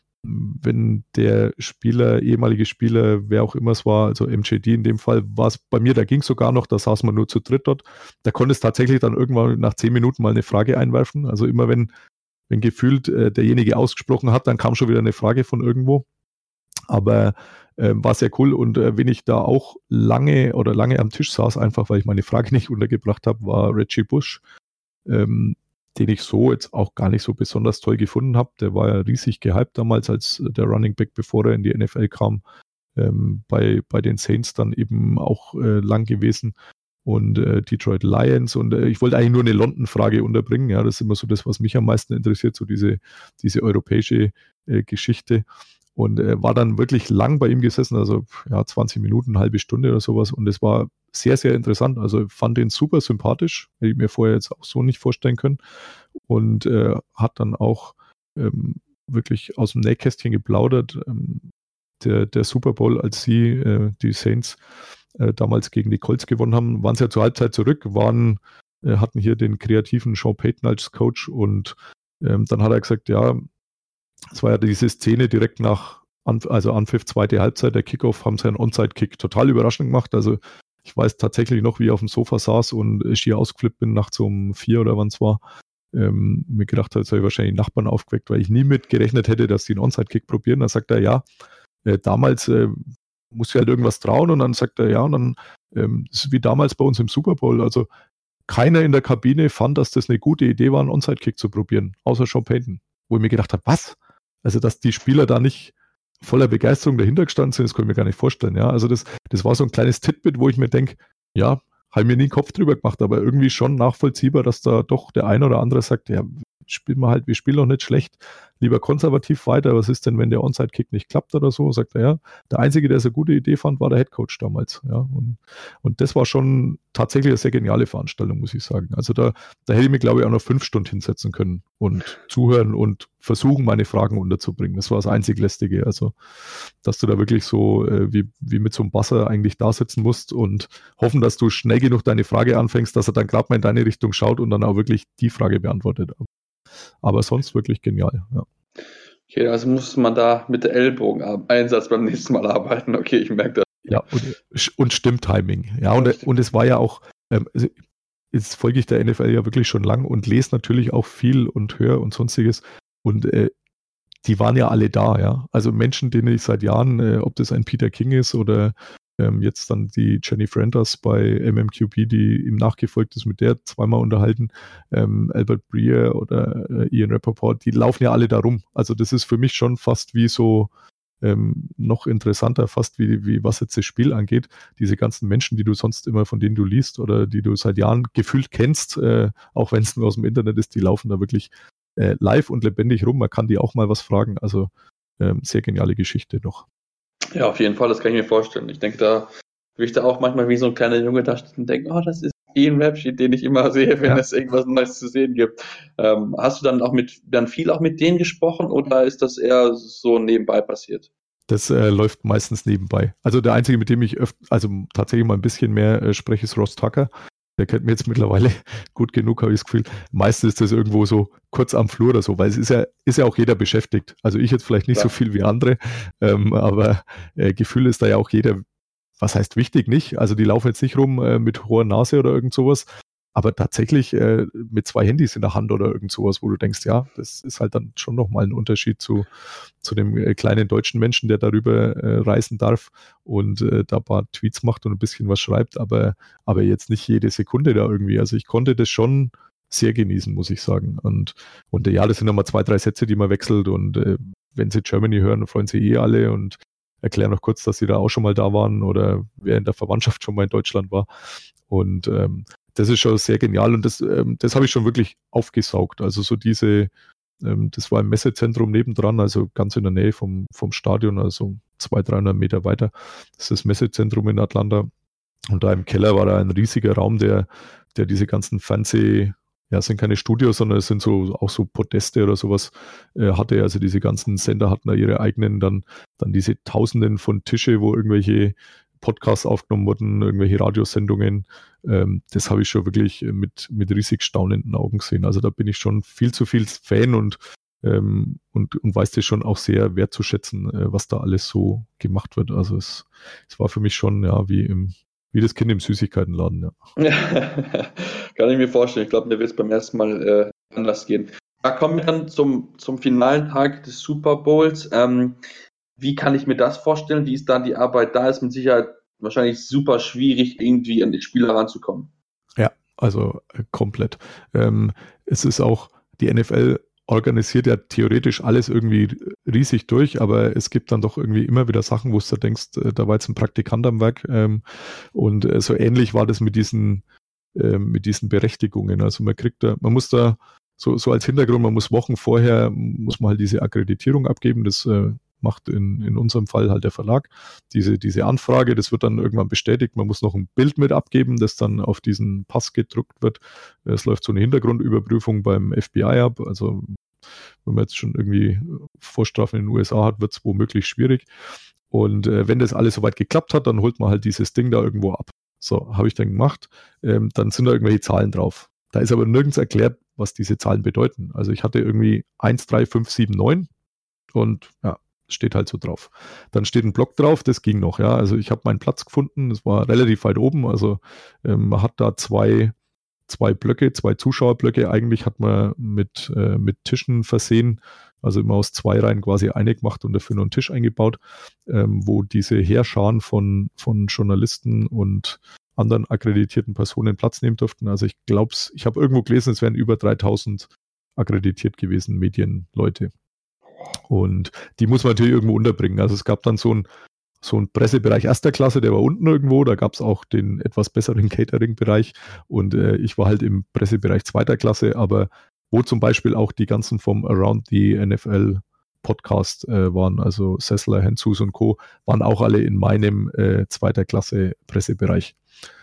wenn der Spieler, ehemalige Spieler, wer auch immer es war, also M J D in dem Fall, war es bei mir, da ging es sogar noch, da saß man nur zu dritt dort, da konnte es tatsächlich dann irgendwann nach zehn Minuten mal eine Frage einwerfen, also immer wenn, wenn gefühlt äh, derjenige ausgesprochen hat, dann kam schon wieder eine Frage von irgendwo, aber äh, war sehr cool und äh, wenn ich da auch lange oder lange am Tisch saß, einfach weil ich meine Frage nicht untergebracht habe, war Reggie Bush, ähm, den ich so jetzt auch gar nicht so besonders toll gefunden habe. Der war ja riesig gehypt damals als der Running Back, bevor er in die N F L kam. Ähm, bei, bei den Saints dann eben auch äh, lang gewesen und äh, Detroit Lions und äh, ich wollte eigentlich nur eine London-Frage unterbringen. Ja, das ist immer so das, was mich am meisten interessiert, so diese, diese europäische äh, Geschichte. Und äh, war dann wirklich lang bei ihm gesessen, also ja, zwanzig Minuten, eine halbe Stunde oder sowas. Und es war sehr, sehr interessant. Also fand ihn super sympathisch, hätte ich mir vorher jetzt auch so nicht vorstellen können. Und äh, hat dann auch ähm, wirklich aus dem Nähkästchen geplaudert. Ähm, der, der Super Bowl, als sie, äh, die Saints, äh, damals gegen die Colts gewonnen haben, waren sie ja zur Halbzeit zurück, waren, äh, hatten hier den kreativen Sean Payton als Coach. Und ähm, dann hat er gesagt, ja, es war ja diese Szene direkt nach, also Anpfiff, zweite Halbzeit, der Kickoff, haben sie einen Onside-Kick total überraschend gemacht. Also ich weiß tatsächlich noch, wie ich auf dem Sofa saß und schier ausgeflippt bin, nachts um vier oder wann es war. Ähm, mir gedacht habe, jetzt habe ich wahrscheinlich Nachbarn aufgeweckt, weil ich nie mit gerechnet hätte, dass die einen Onside-Kick probieren. Dann sagt er, ja, äh, damals äh, muss ich halt irgendwas trauen und dann sagt er, ja, und dann ähm, das ist wie damals bei uns im Super Bowl. Also keiner in der Kabine fand, dass das eine gute Idee war, einen Onside-Kick zu probieren, außer Sean Payton. Wo ich mir gedacht habe, was? Also, dass die Spieler da nicht voller Begeisterung dahinter gestanden sind, das kann ich mir gar nicht vorstellen. Ja, also das, das war so ein kleines Titbit, wo ich mir denke, ja, habe ich mir nie einen Kopf drüber gemacht, aber irgendwie schon nachvollziehbar, dass da doch der eine oder andere sagt, ja, spielen wir halt, wir spielen doch nicht schlecht, lieber konservativ weiter, was ist denn, wenn der Onside-Kick nicht klappt oder so, sagt er, ja, der Einzige, der es eine gute Idee fand, war der Headcoach damals, ja, und, und das war schon tatsächlich eine sehr geniale Veranstaltung, muss ich sagen, also da, da hätte ich mir, glaube ich, auch noch fünf Stunden hinsetzen können und zuhören und versuchen, meine Fragen unterzubringen, das war das einzig Lästige, also, dass du da wirklich so, äh, wie, wie mit so einem Buzzer eigentlich da sitzen musst und hoffen, dass du schnell genug deine Frage anfängst, dass er dann gerade mal in deine Richtung schaut und dann auch wirklich die Frage beantwortet. Aber sonst wirklich genial, ja. Okay, also muss man da mit der Ellbogeneinsatz beim nächsten Mal arbeiten. Okay, ich merke das. Ja, und, und Stimmtiming. Ja, und, und es war ja auch, ähm, jetzt folge ich der N F L ja wirklich schon lang und lese natürlich auch viel und höre und sonstiges. Und äh, die waren ja alle da, ja. Also Menschen, denen ich seit Jahren, äh, ob das ein Peter King ist oder ähm, jetzt dann die Jenny Frenders bei M M Q B, die ihm nachgefolgt ist, mit der zweimal unterhalten, ähm, Albert Breer oder äh, Ian Rappaport, die laufen ja alle da rum. Also das ist für mich schon fast wie so ähm, noch interessanter, fast wie, wie was jetzt das Spiel angeht. Diese ganzen Menschen, die du sonst immer, von denen du liest oder die du seit Jahren gefühlt kennst, äh, auch wenn es nur aus dem Internet ist, die laufen da wirklich äh, live und lebendig rum. Man kann die auch mal was fragen. Also ähm, sehr geniale Geschichte noch. Ja, auf jeden Fall, das kann ich mir vorstellen. Ich denke, da würde ich da auch manchmal wie so ein kleiner Junge da stehen und denken, oh, das ist Ian Rapsheet, den ich immer sehe, wenn ja. es irgendwas Neues zu sehen gibt. Ähm, hast du dann auch mit, dann viel auch mit denen gesprochen oder ist das eher so nebenbei passiert? Das äh, läuft meistens nebenbei. Also der Einzige, mit dem ich öf- also tatsächlich mal ein bisschen mehr äh, spreche, ist Ross Tucker. Der kennt mir jetzt mittlerweile gut genug, habe ich das Gefühl. Meistens ist das irgendwo so kurz am Flur oder so, weil es ist ja, ist ja auch jeder beschäftigt. Also ich jetzt vielleicht nicht ja. so viel wie andere, ähm, aber äh, Gefühl ist da ja auch jeder, was heißt wichtig, nicht? Also die laufen jetzt nicht rum äh, mit hoher Nase oder irgend sowas, aber tatsächlich äh, mit zwei Handys in der Hand oder irgend sowas, wo du denkst, ja, das ist halt dann schon nochmal ein Unterschied zu, zu dem äh, kleinen deutschen Menschen, der darüber äh, reisen darf und äh, da ein paar Tweets macht und ein bisschen was schreibt, aber, aber jetzt nicht jede Sekunde da irgendwie. Also ich konnte das schon sehr genießen, muss ich sagen. Und, und ja, das sind nochmal zwei, drei Sätze, die man wechselt und äh, wenn sie Germany hören, freuen sie eh alle und erklären noch kurz, dass sie da auch schon mal da waren oder wer in der Verwandtschaft schon mal in Deutschland war. Und ähm, das ist schon sehr genial und das, ähm, das habe ich schon wirklich aufgesaugt. Also so diese, ähm, das war im Messezentrum nebendran, also ganz in der Nähe vom, vom Stadion, also zweihundert, dreihundert Meter weiter. Das ist das Messezentrum in Atlanta. Und da im Keller war da ein riesiger Raum, der, der diese ganzen Fernseh, ja, es sind keine Studios, sondern es sind so auch so Podeste oder sowas äh, hatte. Also diese ganzen Sender hatten da ihre eigenen, dann, dann diese Tausenden von Tische, wo irgendwelche Podcasts aufgenommen wurden, irgendwelche Radiosendungen. Ähm, das habe ich schon wirklich mit, mit riesig staunenden Augen gesehen. Also da bin ich schon viel zu viel Fan und, ähm, und, und weiß das schon auch sehr wertzuschätzen, äh, was da alles so gemacht wird. Also es, es war für mich schon ja wie im Wie das Kind im Süßigkeitenladen, ja. Ja, kann ich mir vorstellen. Ich glaube, mir wird es beim ersten Mal äh, anders gehen. Da kommen wir dann zum, zum finalen Tag des Super Bowls. Ähm, wie kann ich mir das vorstellen? Wie ist da die Arbeit? Da ist mit Sicherheit wahrscheinlich super schwierig, irgendwie an die Spieler ranzukommen. Ja, also äh, komplett. Ähm, es ist auch, die N F L organisiert ja theoretisch alles irgendwie riesig durch, aber es gibt dann doch irgendwie immer wieder Sachen, wo du denkst, da war jetzt ein Praktikant am Werk ähm, und äh, so ähnlich war das mit diesen äh, mit diesen Berechtigungen. Also man kriegt da, man muss da so, so als Hintergrund, man muss Wochen vorher, muss man halt diese Akkreditierung abgeben, das äh, macht in, in unserem Fall halt der Verlag, diese, diese Anfrage, das wird dann irgendwann bestätigt, man muss noch ein Bild mit abgeben, das dann auf diesen Pass gedruckt wird. Es läuft so eine Hintergrundüberprüfung beim F B I ab, also wenn man jetzt schon irgendwie Vorstrafen in den U S A hat, wird es womöglich schwierig. Und äh, wenn das alles soweit geklappt hat, dann holt man halt dieses Ding da irgendwo ab. So, habe ich dann gemacht, ähm, dann sind da irgendwelche Zahlen drauf. Da ist aber nirgends erklärt, was diese Zahlen bedeuten. Also ich hatte irgendwie eins, drei, fünf, sieben, neun und ja, steht halt so drauf. Dann steht ein Block drauf, das ging noch, ja. Also ich habe meinen Platz gefunden, das war relativ weit oben, also ähm, man hat da zwei, zwei Blöcke, zwei Zuschauerblöcke, eigentlich hat man mit, äh, mit Tischen versehen, also immer aus zwei Reihen quasi eine gemacht und dafür noch einen Tisch eingebaut, ähm, wo diese Heerscharen von, von Journalisten und anderen akkreditierten Personen Platz nehmen durften. Also ich glaube, ich habe irgendwo gelesen, es wären über dreitausend akkreditiert gewesen, Medienleute. Und die muss man natürlich irgendwo unterbringen. Also es gab dann so ein, so ein Pressebereich erster Klasse, der war unten irgendwo, da gab es auch den etwas besseren Catering-Bereich und äh, ich war halt im Pressebereich zweiter Klasse, aber wo zum Beispiel auch die ganzen vom Around the N F L Podcast äh, waren, also Sessler, Hentzus und Co., waren auch alle in meinem äh, zweiter Klasse Pressebereich.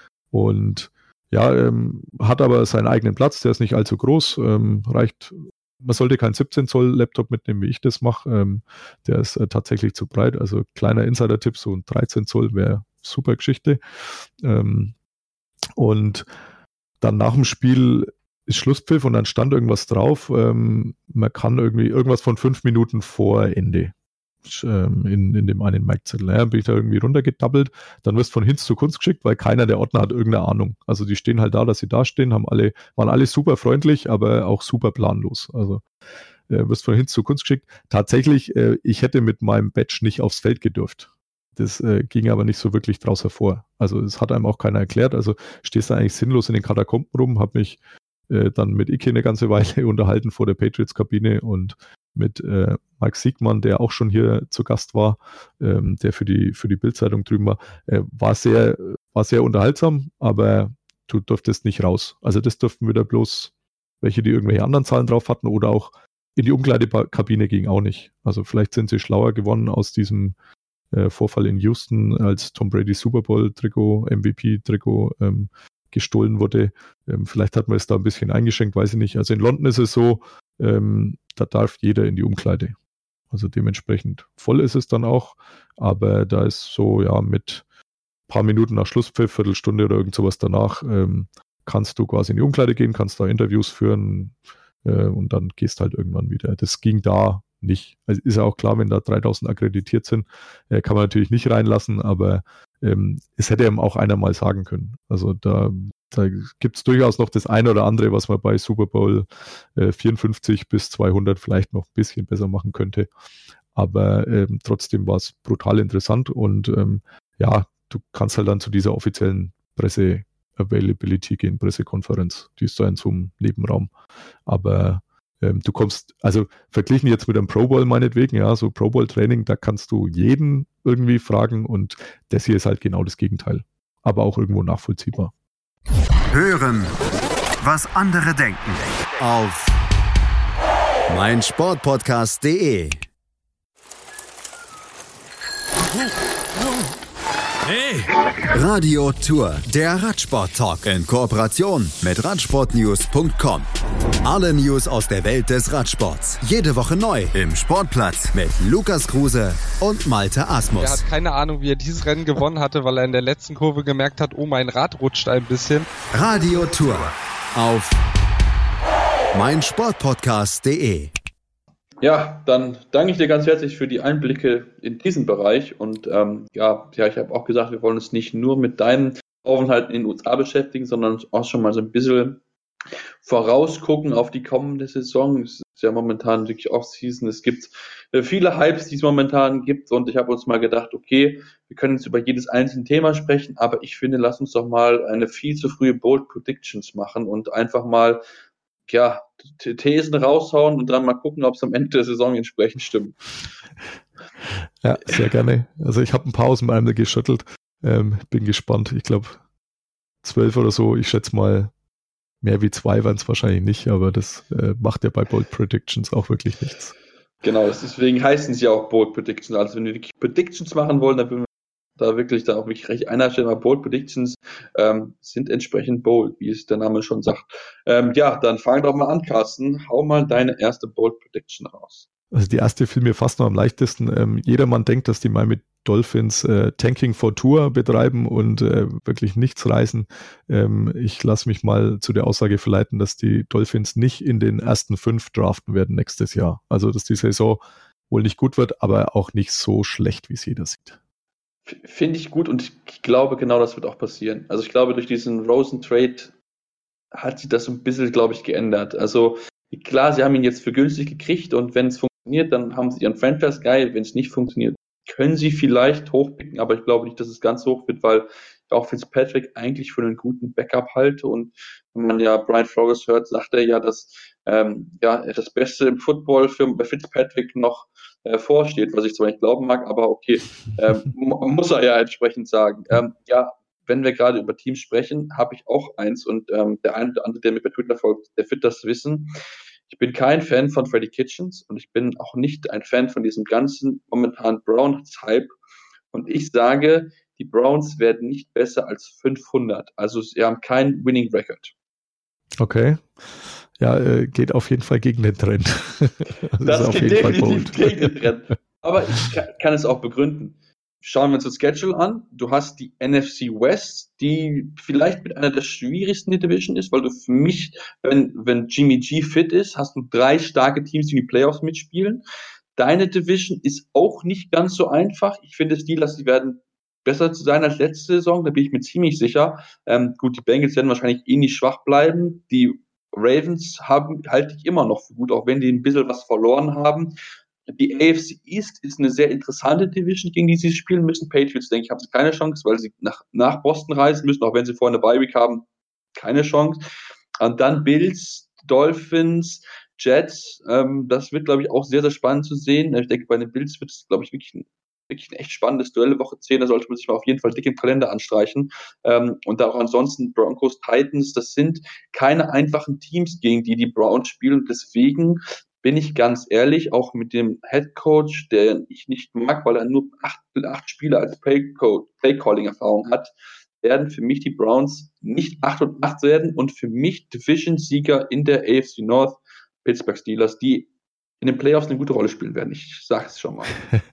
Und ja, ähm, hat aber seinen eigenen Platz, der ist nicht allzu groß, ähm, reicht, man sollte keinen siebzehn Zoll Laptop mitnehmen, wie ich das mache, ähm, der ist äh, tatsächlich zu breit, also kleiner Insider-Tipp, so ein dreizehn Zoll wäre super Geschichte. Ähm, und dann nach dem Spiel ist Schlusspfiff und dann stand irgendwas drauf, ähm, man kann irgendwie irgendwas von fünf Minuten vor Ende ähm, in, in dem einen Mic-Zettel. Ja, bin ich da irgendwie runtergedabbelt, dann wirst von Hinz zu Kunst geschickt, weil keiner der Ordner hat irgendeine Ahnung. Also die stehen halt da, dass sie da stehen, haben alle, waren alle super freundlich, aber auch super planlos. Also äh, wirst von Hinz zu Kunst geschickt. Tatsächlich, äh, ich hätte mit meinem Badge nicht aufs Feld gedurft. Das äh, ging aber nicht so wirklich draus hervor. Also es hat einem auch keiner erklärt. Also stehst da eigentlich sinnlos in den Katakomben rum, habe mich äh, dann mit Icke eine ganze Weile unterhalten vor der Patriots-Kabine und mit äh, Mike Siegmann, der auch schon hier zu Gast war, ähm, der für die für die Bild-Zeitung drüben war, äh, war sehr war sehr unterhaltsam, aber du durftest nicht raus. Also das durften wieder bloß welche, die irgendwelche anderen Zahlen drauf hatten oder auch in die Umkleidekabine ging auch nicht. Also vielleicht sind sie schlauer geworden aus diesem äh, Vorfall in Houston, als Tom Brady Super Bowl-Trikot, M V P-Trikot ähm, gestohlen wurde. Ähm, vielleicht hat man es da ein bisschen eingeschränkt, weiß ich nicht. Also in London ist es so, ähm, da darf jeder in die Umkleide. Also dementsprechend voll ist es dann auch, aber da ist so, ja, mit ein paar Minuten nach Schlusspfiff, Viertelstunde oder irgend sowas danach, ähm, kannst du quasi in die Umkleide gehen, kannst da Interviews führen äh, und dann gehst halt irgendwann wieder. Das ging da nicht. Also ist ja auch klar, wenn da dreitausend akkreditiert sind, äh, kann man natürlich nicht reinlassen, aber ähm, es hätte ihm auch einer mal sagen können. Also da Da gibt es durchaus noch das eine oder andere, was man bei Super Bowl äh, vierundfünfzig bis zweihundert vielleicht noch ein bisschen besser machen könnte. Aber ähm, trotzdem war es brutal interessant und ähm, ja, du kannst halt dann zu dieser offiziellen Presse-Availability gehen, Pressekonferenz. Die ist da in so einem Nebenraum. Aber ähm, du kommst, also verglichen jetzt mit einem Pro Bowl meinetwegen, ja, so Pro Bowl-Training, da kannst du jeden irgendwie fragen und das hier ist halt genau das Gegenteil. Aber auch irgendwo nachvollziehbar. Hören, was andere denken. Auf meinsportpodcast punkt de. Hey! Radio Tour, der Radsport-Talk in Kooperation mit radsportnews punkt com. Alle News aus der Welt des Radsports. Jede Woche neu im Sportplatz mit Lukas Kruse und Malte Asmus. Er hat keine Ahnung, wie er dieses Rennen gewonnen hatte, weil er in der letzten Kurve gemerkt hat, oh, mein Rad rutscht ein bisschen. Radio Tour auf meinsportpodcast punkt de. Ja, dann danke ich dir ganz herzlich für die Einblicke in diesen Bereich und ähm, ja, ja, ich habe auch gesagt, wir wollen uns nicht nur mit deinen Aufenthalten in den U S A beschäftigen, sondern auch schon mal so ein bisschen vorausgucken auf die kommende Saison. Es ist ja momentan wirklich Off-Season, es gibt äh, viele Hypes, die es momentan gibt und ich habe uns mal gedacht, okay, wir können jetzt über jedes einzelne Thema sprechen, aber ich finde, lass uns doch mal eine viel zu frühe Bold Predictions machen und einfach mal ja, Thesen raushauen und dann mal gucken, ob es am Ende der Saison entsprechend stimmt. Ja, sehr gerne. Also ich habe ein paar aus dem Ärmel geschüttelt. Ähm, bin gespannt. Ich glaube, zwölf oder so. Ich schätze mal, mehr wie zwei waren es wahrscheinlich nicht, aber das äh, macht ja bei Bold Predictions auch wirklich nichts. Genau, deswegen heißen sie ja auch Bold Predictions. Also wenn wir wirklich Predictions machen wollen, dann würden wir da wirklich da auch wirklich recht einstellen, aber Bold Predictions ähm, sind entsprechend bold, wie es der Name schon sagt. Ähm, ja, dann fang doch mal an, Carsten. Hau mal deine erste Bold Prediction raus. Also die erste fiel mir fast noch am leichtesten. Ähm, jedermann denkt, dass die Miami Dolphins äh, Tanking for Tour betreiben und äh, wirklich nichts reißen. Ähm, ich lasse mich mal zu der Aussage verleiten, dass die Dolphins nicht in den ersten fünf draften werden nächstes Jahr. Also dass die Saison wohl nicht gut wird, aber auch nicht so schlecht, wie es jeder sieht. Finde ich gut und ich glaube, genau das wird auch passieren. Also ich glaube, durch diesen Rosen-Trade hat sich das ein bisschen, glaube ich, geändert. Also klar, sie haben ihn jetzt für günstig gekriegt und wenn es funktioniert, dann haben sie ihren Franchise-Guy. Wenn es nicht funktioniert, können sie vielleicht hochpicken, aber ich glaube nicht, dass es ganz hoch wird, weil ich auch Fitzpatrick eigentlich für einen guten Backup halte und wenn man ja Brian Flores hört, sagt er ja, dass ähm, ja das Beste im Football für bei Fitzpatrick noch äh, vorsteht, was ich zwar nicht glauben mag, aber okay, ähm, muss er ja entsprechend sagen. Ähm, ja, wenn wir gerade über Teams sprechen, habe ich auch eins und ähm, der eine oder andere, der mir bei Twitter folgt, der wird das wissen. Ich bin kein Fan von Freddie Kitchens und ich bin auch nicht ein Fan von diesem ganzen momentanen Browns-Hype. Und ich sage, die Browns werden nicht besser als fünfhundert. Also sie haben keinen Winning Record. Okay. Ja, äh, geht auf jeden Fall gegen den Trend. das das auf geht jeden definitiv Fall gegen den Trend. Aber ich kann, kann es auch begründen. Schauen wir uns das Schedule an. Du hast die N F C West, die vielleicht mit einer der schwierigsten der Division ist, weil du für mich, wenn, wenn Jimmy G fit ist, hast du drei starke Teams, die die Playoffs mitspielen. Deine Division ist auch nicht ganz so einfach. Ich finde Steelers, die werden besser zu sein als letzte Saison, da bin ich mir ziemlich sicher. Ähm, gut, die Bengals werden wahrscheinlich eh nicht schwach bleiben. Die Ravens haben, halte ich immer noch für gut, auch wenn die ein bisschen was verloren haben. Die A F C East ist eine sehr interessante Division, gegen die sie spielen müssen. Patriots, denke ich, haben sie keine Chance, weil sie nach, nach Boston reisen müssen, auch wenn sie vorher eine Bye-Week haben, keine Chance. Und dann Bills, Dolphins, Jets, ähm, das wird, glaube ich, auch sehr, sehr spannend zu sehen. Ich denke, bei den Bills wird es, glaube ich, wirklich ein, wirklich ein echt spannendes Duell. Woche zehn, da sollte man sich mal auf jeden Fall dick im Kalender anstreichen. Ähm, und auch ansonsten Broncos, Titans, das sind keine einfachen Teams, gegen die die Browns spielen. Deswegen bin ich ganz ehrlich, auch mit dem Head Coach, der ich nicht mag, weil er nur acht, acht Spiele als Play-Calling-Erfahrung hat, werden für mich die Browns nicht acht und acht werden und für mich Division-Sieger in der A F C North, Pittsburgh Steelers, die in den Playoffs eine gute Rolle spielen werden. Ich sage es schon mal.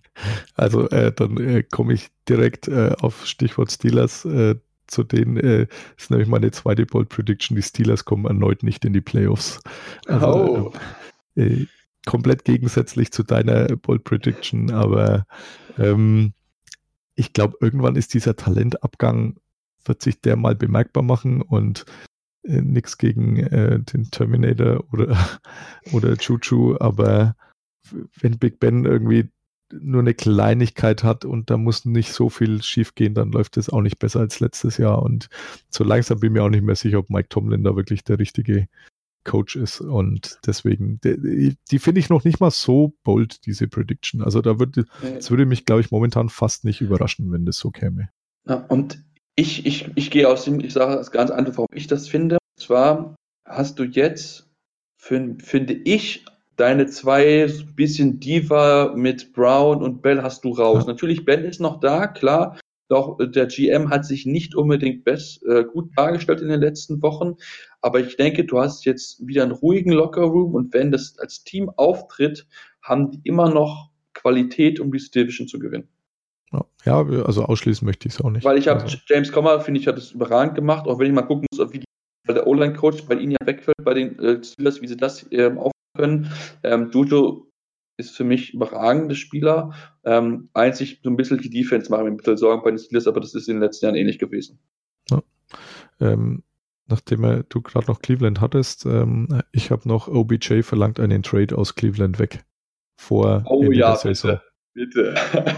Also äh, dann äh, komme ich direkt äh, auf Stichwort Steelers. Äh, zu denen äh, ist nämlich meine zweite Bold Prediction. Die Steelers kommen erneut nicht in die Playoffs. Also, oh. äh, äh, komplett gegensätzlich zu deiner Bold Prediction, aber ähm, ich glaube, irgendwann ist dieser Talentabgang, wird sich der mal bemerkbar machen und äh, nichts gegen äh, den Terminator oder, oder Juju, aber wenn Big Ben irgendwie nur eine Kleinigkeit hat und da muss nicht so viel schief gehen, dann läuft es auch nicht besser als letztes Jahr und so langsam bin ich mir auch nicht mehr sicher, ob Mike Tomlin da wirklich der richtige Coach ist und deswegen, die, die finde ich noch nicht mal so bold, diese Prediction. Also da würde, es würde mich, glaube ich, momentan fast nicht überraschen, wenn das so käme. Ja, und ich, ich, ich gehe aus dem, ich sage das ganz einfach, warum ich das finde. Und zwar hast du jetzt, find, finde ich, deine zwei bisschen Diva mit Brown und Bell hast du raus. Ja. Natürlich, Ben ist noch da, klar. Doch der G M hat sich nicht unbedingt best, äh, gut dargestellt in den letzten Wochen. Aber ich denke, du hast jetzt wieder einen ruhigen Lockerroom und wenn das als Team auftritt, haben die immer noch Qualität, um diese Division zu gewinnen. Ja, also ausschließen möchte ich es auch nicht. Weil ich habe also. James Comer, finde ich, hat es überragend gemacht, auch wenn ich mal gucken muss, wie die, weil der O-Line-Coach bei ihnen ja wegfällt, bei den äh, Steelers, wie sie das ähm, aufnehmen können. Ähm, Juju ist für mich überragende Spieler. Ähm, einzig so ein bisschen die Defense machen wir ein bisschen Sorgen bei den Steelers, aber das ist in den letzten Jahren ähnlich gewesen. Ja. Ähm, nachdem äh, du gerade noch Cleveland hattest, ähm, ich habe noch O B J verlangt einen Trade aus Cleveland weg. Vor oh, Ende ja, der Saison. Bitte.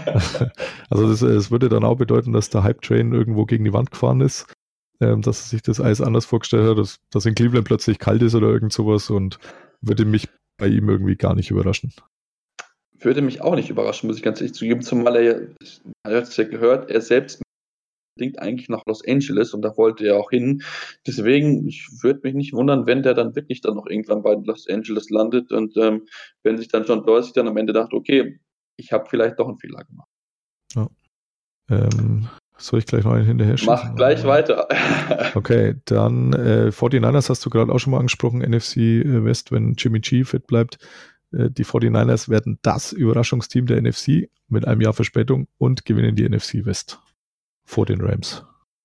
Also das, das würde dann auch bedeuten, dass der Hype-Train irgendwo gegen die Wand gefahren ist, ähm, dass er sich das alles anders vorgestellt hat, dass, dass in Cleveland plötzlich kalt ist oder irgend sowas und würde mich bei ihm irgendwie gar nicht überraschen. Würde mich auch nicht überraschen, muss ich ganz ehrlich zugeben, zumal er ja, er hat es ja gehört, er selbst denkt eigentlich nach Los Angeles und da wollte er auch hin. Deswegen, ich würde mich nicht wundern, wenn der dann wirklich dann noch irgendwann bei Los Angeles landet und ähm, wenn sich dann John Dorsey dann am Ende dachte, okay, ich habe vielleicht doch einen Fehler gemacht. Ja. Ähm, soll ich gleich noch einen hinterher schießen? Mach gleich oder? Weiter. Okay, dann äh, forty-niners hast du gerade auch schon mal angesprochen, N F C West, wenn Jimmy G fit bleibt. Äh, die forty-niners werden das Überraschungsteam der N F C mit einem Jahr Verspätung und gewinnen die N F C West vor den Rams.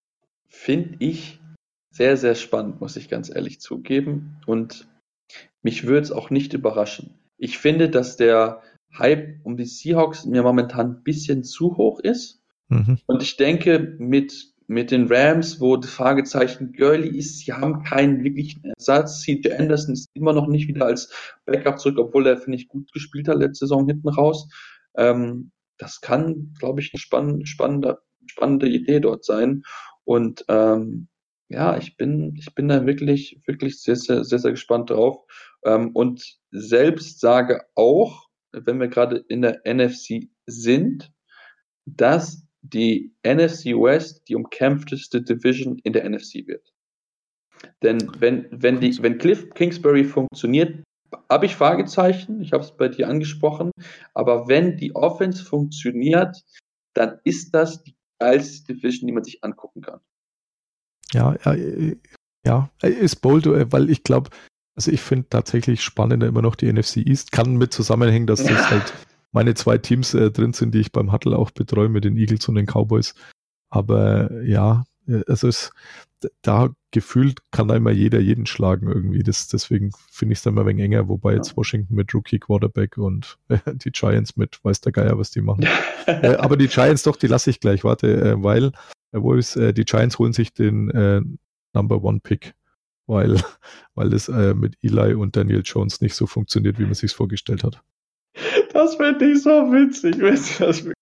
Finde ich sehr, sehr spannend, muss ich ganz ehrlich zugeben. Und mich würde es auch nicht überraschen. Ich finde, dass der Hype um die Seahawks mir momentan ein bisschen zu hoch ist. Mhm. Und ich denke, mit, mit den Rams, wo das Fragezeichen Gurley ist, sie haben keinen wirklichen Ersatz. C J Anderson ist immer noch nicht wieder als Backup zurück, obwohl er, finde ich, gut gespielt hat letzte Saison hinten raus. Ähm, das kann, glaube ich, eine spann- spannende, spannende Idee dort sein. Und ähm, ja, ich bin, ich bin da wirklich, wirklich sehr, sehr, sehr, sehr gespannt drauf. Ähm, und selbst sage auch, wenn wir gerade in der N F C sind, dass die N F C West die umkämpfteste Division in der N F C wird. Denn wenn, wenn, die, wenn Cliff Kingsbury funktioniert, habe ich Fragezeichen, ich habe es bei dir angesprochen, aber wenn die Offense funktioniert, dann ist das die geilste Division, die man sich angucken kann. Ja, ja, ja, ist bold, weil ich glaube, also ich finde tatsächlich spannender immer noch die N F C East. Kann mit zusammenhängen, dass das halt meine zwei Teams äh, drin sind, die ich beim Huddle auch betreue, mit den Eagles und den Cowboys. Aber ja, also es, da gefühlt kann da immer jeder jeden schlagen irgendwie. Das, deswegen finde ich es da immer ein wenig enger, wobei jetzt ja. Washington mit Rookie Quarterback und äh, die Giants mit weiß der Geier, was die machen. äh, aber die Giants doch, die lasse ich gleich, warte, äh, weil äh, wo ist, äh, die Giants holen sich den äh, Number One Pick, weil, weil es äh, mit Eli und Daniel Jones nicht so funktioniert, wie man sich vorgestellt hat. Das finde ich so witzig, weißt du, das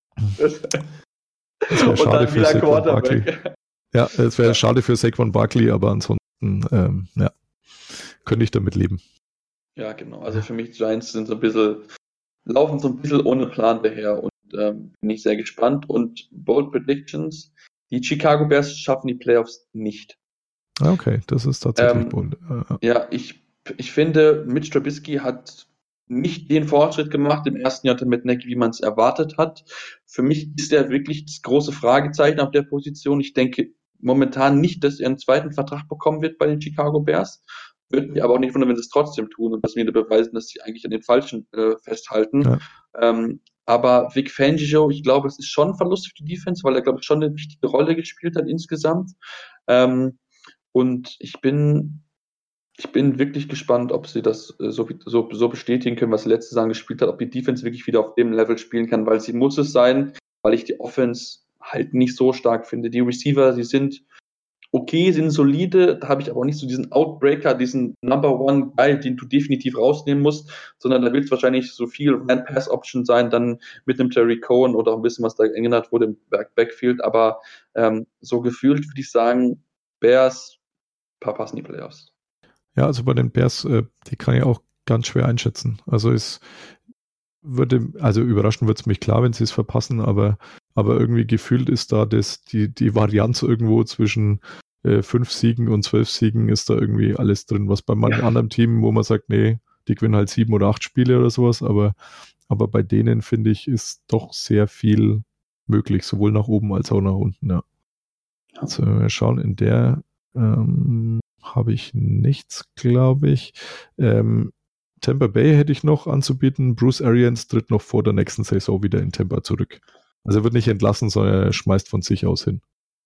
Das wäre schade für Saquon Barkley. Ja, es wäre ja. schade für Saquon Barkley, aber ansonsten, ähm, ja, könnte ich damit leben. Ja, genau. Also für mich Giants sind so ein bisschen, laufen so ein bisschen ohne Plan daher und ähm, bin ich sehr gespannt. Und Bold Predictions, die Chicago Bears schaffen die Playoffs nicht. Okay, das ist tatsächlich ähm, bold. Ja, ich, ich finde, Mitch Trubisky hat nicht den Fortschritt gemacht im ersten Jahr mit Nagy, wie man es erwartet hat. Für mich ist er wirklich das große Fragezeichen auf der Position. Ich denke momentan nicht, dass er einen zweiten Vertrag bekommen wird bei den Chicago Bears. Würde mich aber auch nicht wundern, wenn sie es trotzdem tun und das wieder beweisen, dass sie eigentlich an den Falschen äh, festhalten. Ja. Ähm, aber Vic Fangio, ich glaube, es ist schon ein Verlust für die Defense, weil er, glaube ich, schon eine wichtige Rolle gespielt hat insgesamt. Ähm, und ich bin Ich bin wirklich gespannt, ob sie das so, so, so bestätigen können, was sie letzte Saison gespielt hat, ob die Defense wirklich wieder auf dem Level spielen kann, weil sie muss es sein, weil ich die Offense halt nicht so stark finde. Die Receiver, sie sind okay, sind solide, da habe ich aber auch nicht so diesen Outbreaker, diesen Number One Guy, den du definitiv rausnehmen musst, sondern da wird es wahrscheinlich so viel Run-Pass-Option sein, dann mit einem Terry Cohen oder auch ein bisschen, was da geändert wurde im Backfield, aber ähm, so gefühlt würde ich sagen, Bears verpassen die Playoffs. Ja, also bei den Bears, äh, die kann ich auch ganz schwer einschätzen. Also es würde, also überraschen wird es mich klar, wenn sie es verpassen, aber, aber irgendwie gefühlt ist da das, die, die Varianz irgendwo zwischen äh, fünf Siegen und zwölf Siegen ist da irgendwie alles drin, was bei manchen ja. anderen Teams, wo man sagt, nee, die gewinnen halt sieben oder acht Spiele oder sowas, aber, aber bei denen, finde ich, ist doch sehr viel möglich, sowohl nach oben als auch nach unten, ja. Also wir schauen in der ähm, habe ich nichts, glaube ich. Ähm, Tampa Bay hätte ich noch anzubieten. Bruce Arians tritt noch vor der nächsten Saison wieder in Tampa zurück. Also er wird nicht entlassen, sondern er schmeißt von sich aus hin.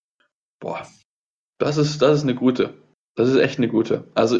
Boah, das ist, das ist eine gute. Das ist echt eine gute. Also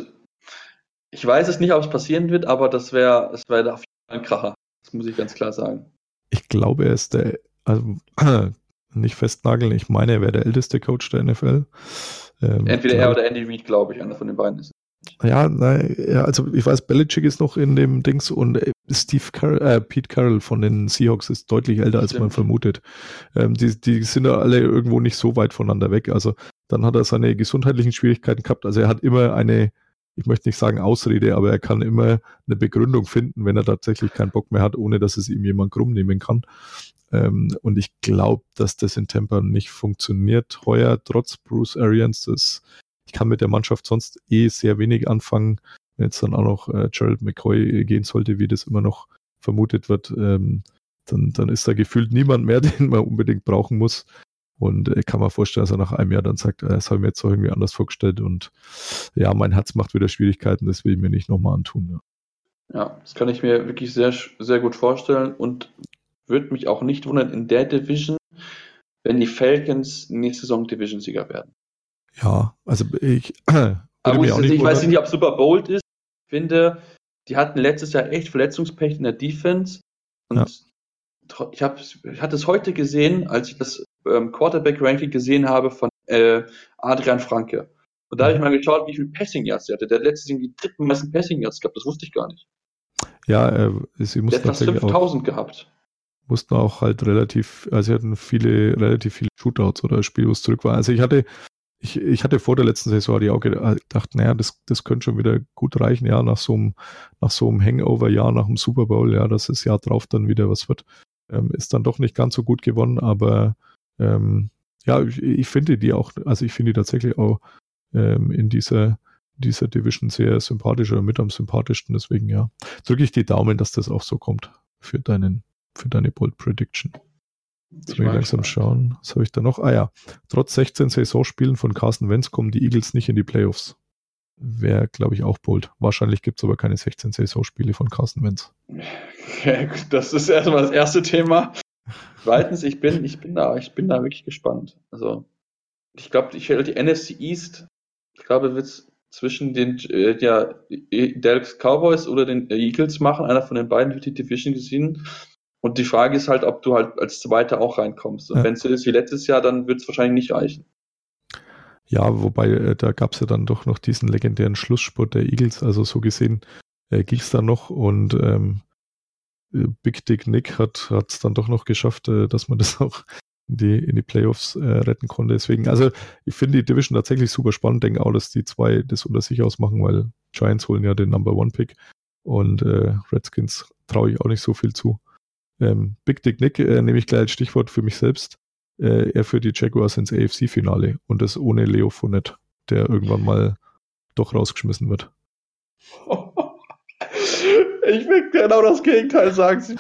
ich weiß es nicht, ob es passieren wird, aber das wäre das wär auf jeden Fall ein Kracher. Das muss ich ganz klar sagen. Ich glaube, er ist der, also nicht festnageln, ich meine, er wäre der älteste Coach der N F L. Ähm, Entweder er oder Andy Reid, glaube ich, einer von den beiden ist. Ja, nein, ja, also ich weiß, Belichick ist noch in dem Dings und Steve Carroll, äh, Pete Carroll von den Seahawks ist deutlich älter, als Stimmt. man vermutet. Ähm, die, die sind ja alle irgendwo nicht so weit voneinander weg. Also dann hat er seine gesundheitlichen Schwierigkeiten gehabt. Also er hat immer eine, ich möchte nicht sagen Ausrede, aber er kann immer eine Begründung finden, wenn er tatsächlich keinen Bock mehr hat, ohne dass es ihm jemand krumm nehmen kann. Ähm, und ich glaube, dass das in Tampa nicht funktioniert heuer, trotz Bruce Arians. Das, ich kann mit der Mannschaft sonst eh sehr wenig anfangen. Wenn jetzt dann auch noch äh, Gerald McCoy gehen sollte, wie das immer noch vermutet wird, ähm, dann, dann ist da gefühlt niemand mehr, den man unbedingt brauchen muss. Und ich äh, kann mir vorstellen, dass er nach einem Jahr dann sagt, äh, das habe ich mir jetzt auch irgendwie anders vorgestellt und ja, mein Herz macht wieder Schwierigkeiten, das will ich mir nicht nochmal antun. Ja. ja, das kann ich mir wirklich sehr, sehr gut vorstellen und würde mich auch nicht wundern in der Division, wenn die Falcons nächste Saison Division-Sieger werden. Ja, also ich äh, Aber muss ich, ich weiß nicht, ob es super bold ist. Ich finde, die hatten letztes Jahr echt Verletzungspech in der Defense und ja. ich, hab, ich hatte es heute gesehen, als ich das ähm, Quarterback-Ranking gesehen habe von äh, Adrian Franke. Und da habe ich mal geschaut, wie viel Passing Yards er hatte. Der hat letztes Jahr die dritten meisten Passing Yards gehabt, das wusste ich gar nicht. Ja, äh, sie mussten der hat fast fünftausend auch, gehabt. Mussten auch halt relativ, also sie hatten viele, relativ viele Shootouts oder Spiele, wo es zurück war. Also ich hatte ich, ich hatte vor der letzten Saison die auch gedacht, naja, das, das könnte schon wieder gut reichen, ja, nach so einem, nach so einem Hangover-Jahr, nach dem Super Bowl, ja, dass das Jahr drauf dann wieder was wird. Ähm, ist dann doch nicht ganz so gut gewonnen, aber ähm, ja, ich, ich finde die auch, also ich finde die tatsächlich auch ähm, in dieser, dieser Division sehr sympathisch oder mit am sympathischsten, deswegen ja, drücke ich die Daumen, dass das auch so kommt für deinen, für deine Bold Prediction. Jetzt will ich langsam schauen. Was habe ich da noch? Ah ja, trotz sechzehn Saisonspielen von Carson Wentz kommen die Eagles nicht in die Playoffs. Wäre, glaube ich, auch bold. Wahrscheinlich gibt es aber keine sechzehn Saisonspiele von Carson Wentz. Okay, das ist erstmal das erste Thema. Zweitens, ich bin, ich bin da, ich bin da wirklich gespannt. Also, ich glaube, ich die N F C East, ich glaube, wird es zwischen den äh, ja, Dallas Cowboys oder den Eagles machen. Einer von den beiden wird die Division gesehen. Und die Frage ist halt, ob du halt als Zweiter auch reinkommst. Und ja. wenn es so ist wie letztes Jahr, dann wird es wahrscheinlich nicht reichen. Ja, wobei, äh, da gab es ja dann doch noch diesen legendären Schlussspurt der Eagles. Also so gesehen äh, ging es dann noch. Und ähm, Big Dick Nick hat es dann doch noch geschafft, äh, dass man das auch in die, in die Playoffs äh, retten konnte. Deswegen, also ich finde die Division tatsächlich super spannend. Denke auch, dass die zwei das unter sich ausmachen, weil Giants holen ja den Number One Pick. Und äh, Redskins traue ich auch nicht so viel zu. Ähm, Big Dick Nick äh, nehme ich gleich als Stichwort für mich selbst. Äh, er führt die Jaguars ins A F C-Finale und das ohne Leo Fournette, der irgendwann mal doch rausgeschmissen wird. Ich will genau das Gegenteil sagen.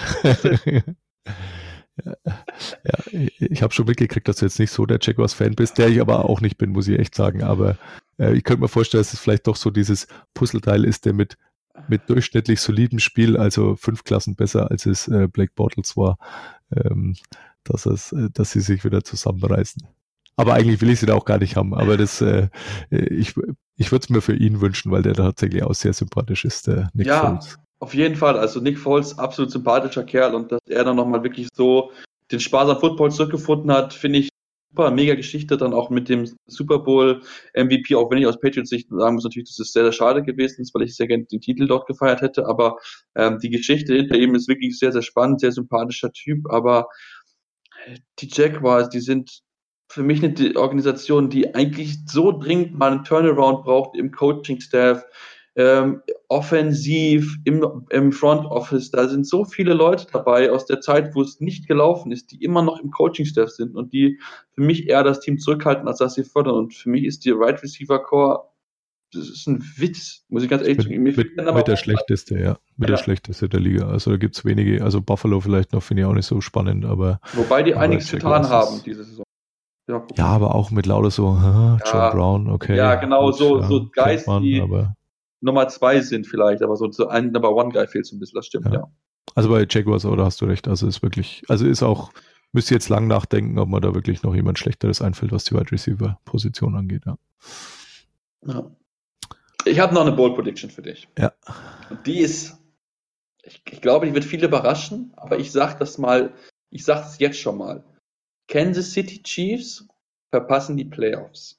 ja, ja, ich habe schon mitgekriegt, dass du jetzt nicht so der Jaguars-Fan bist, der ich aber auch nicht bin, muss ich echt sagen. Aber äh, ich könnte mir vorstellen, dass es vielleicht doch so dieses Puzzleteil ist, der mit mit durchschnittlich solidem Spiel, also fünf Klassen besser, als es äh, Blake Bortles war, ähm, dass, es, äh, dass sie sich wieder zusammenreißen. Aber eigentlich will ich sie da auch gar nicht haben, aber das, äh, ich, ich würde es mir für ihn wünschen, weil der tatsächlich auch sehr sympathisch ist, der Nick ja, Foles. Auf jeden Fall, also Nick Foles, absolut sympathischer Kerl und dass er dann nochmal wirklich so den Spaß am Football zurückgefunden hat, finde ich super, mega Geschichte, dann auch mit dem Super Bowl M V P, auch wenn ich aus Patriots Sicht sagen muss, natürlich, dass es sehr, sehr schade gewesen ist, weil ich sehr gerne den Titel dort gefeiert hätte, aber ähm, die Geschichte hinter ihm ist wirklich sehr, sehr spannend, sehr sympathischer Typ, aber die Jaguars, die sind für mich eine Organisation, die eigentlich so dringend mal einen Turnaround braucht im Coaching-Staff, ähm, offensiv, im, im Front Office, da sind so viele Leute dabei aus der Zeit, wo es nicht gelaufen ist, die immer noch im Coaching-Staff sind und die für mich eher das Team zurückhalten, als dass sie fördern. Und für mich ist die Right Receiver Core, das ist ein Witz, muss ich ganz ehrlich sagen. Mit, mit, mit der schlechteste, ja. Mit ja. der schlechteste der Liga. Also da gibt es wenige, also Buffalo vielleicht noch, finde ich auch nicht so spannend, aber. Wobei die einiges getan haben diese Saison. Ja, ja, aber auch mit lauter so, John ja, Brown, okay. Ja, genau, gut, so, ja, so Guys, man, die aber Nummer zwei sind vielleicht, aber so, so ein Number One Guy fehlt so ein bisschen, das stimmt, ja. ja. Also bei Jaguars, oder hast du recht, also ist wirklich, also ist auch, müsst ihr jetzt lang nachdenken, ob man da wirklich noch jemand Schlechteres einfällt, was die Wide Receiver Position angeht, ja. ja. Ich habe noch eine Bold Prediction für dich. Ja. Und die ist, ich, ich glaube, die wird viele überraschen, aber ich sag das mal, ich sag das jetzt schon mal. Kansas City Chiefs verpassen die Playoffs.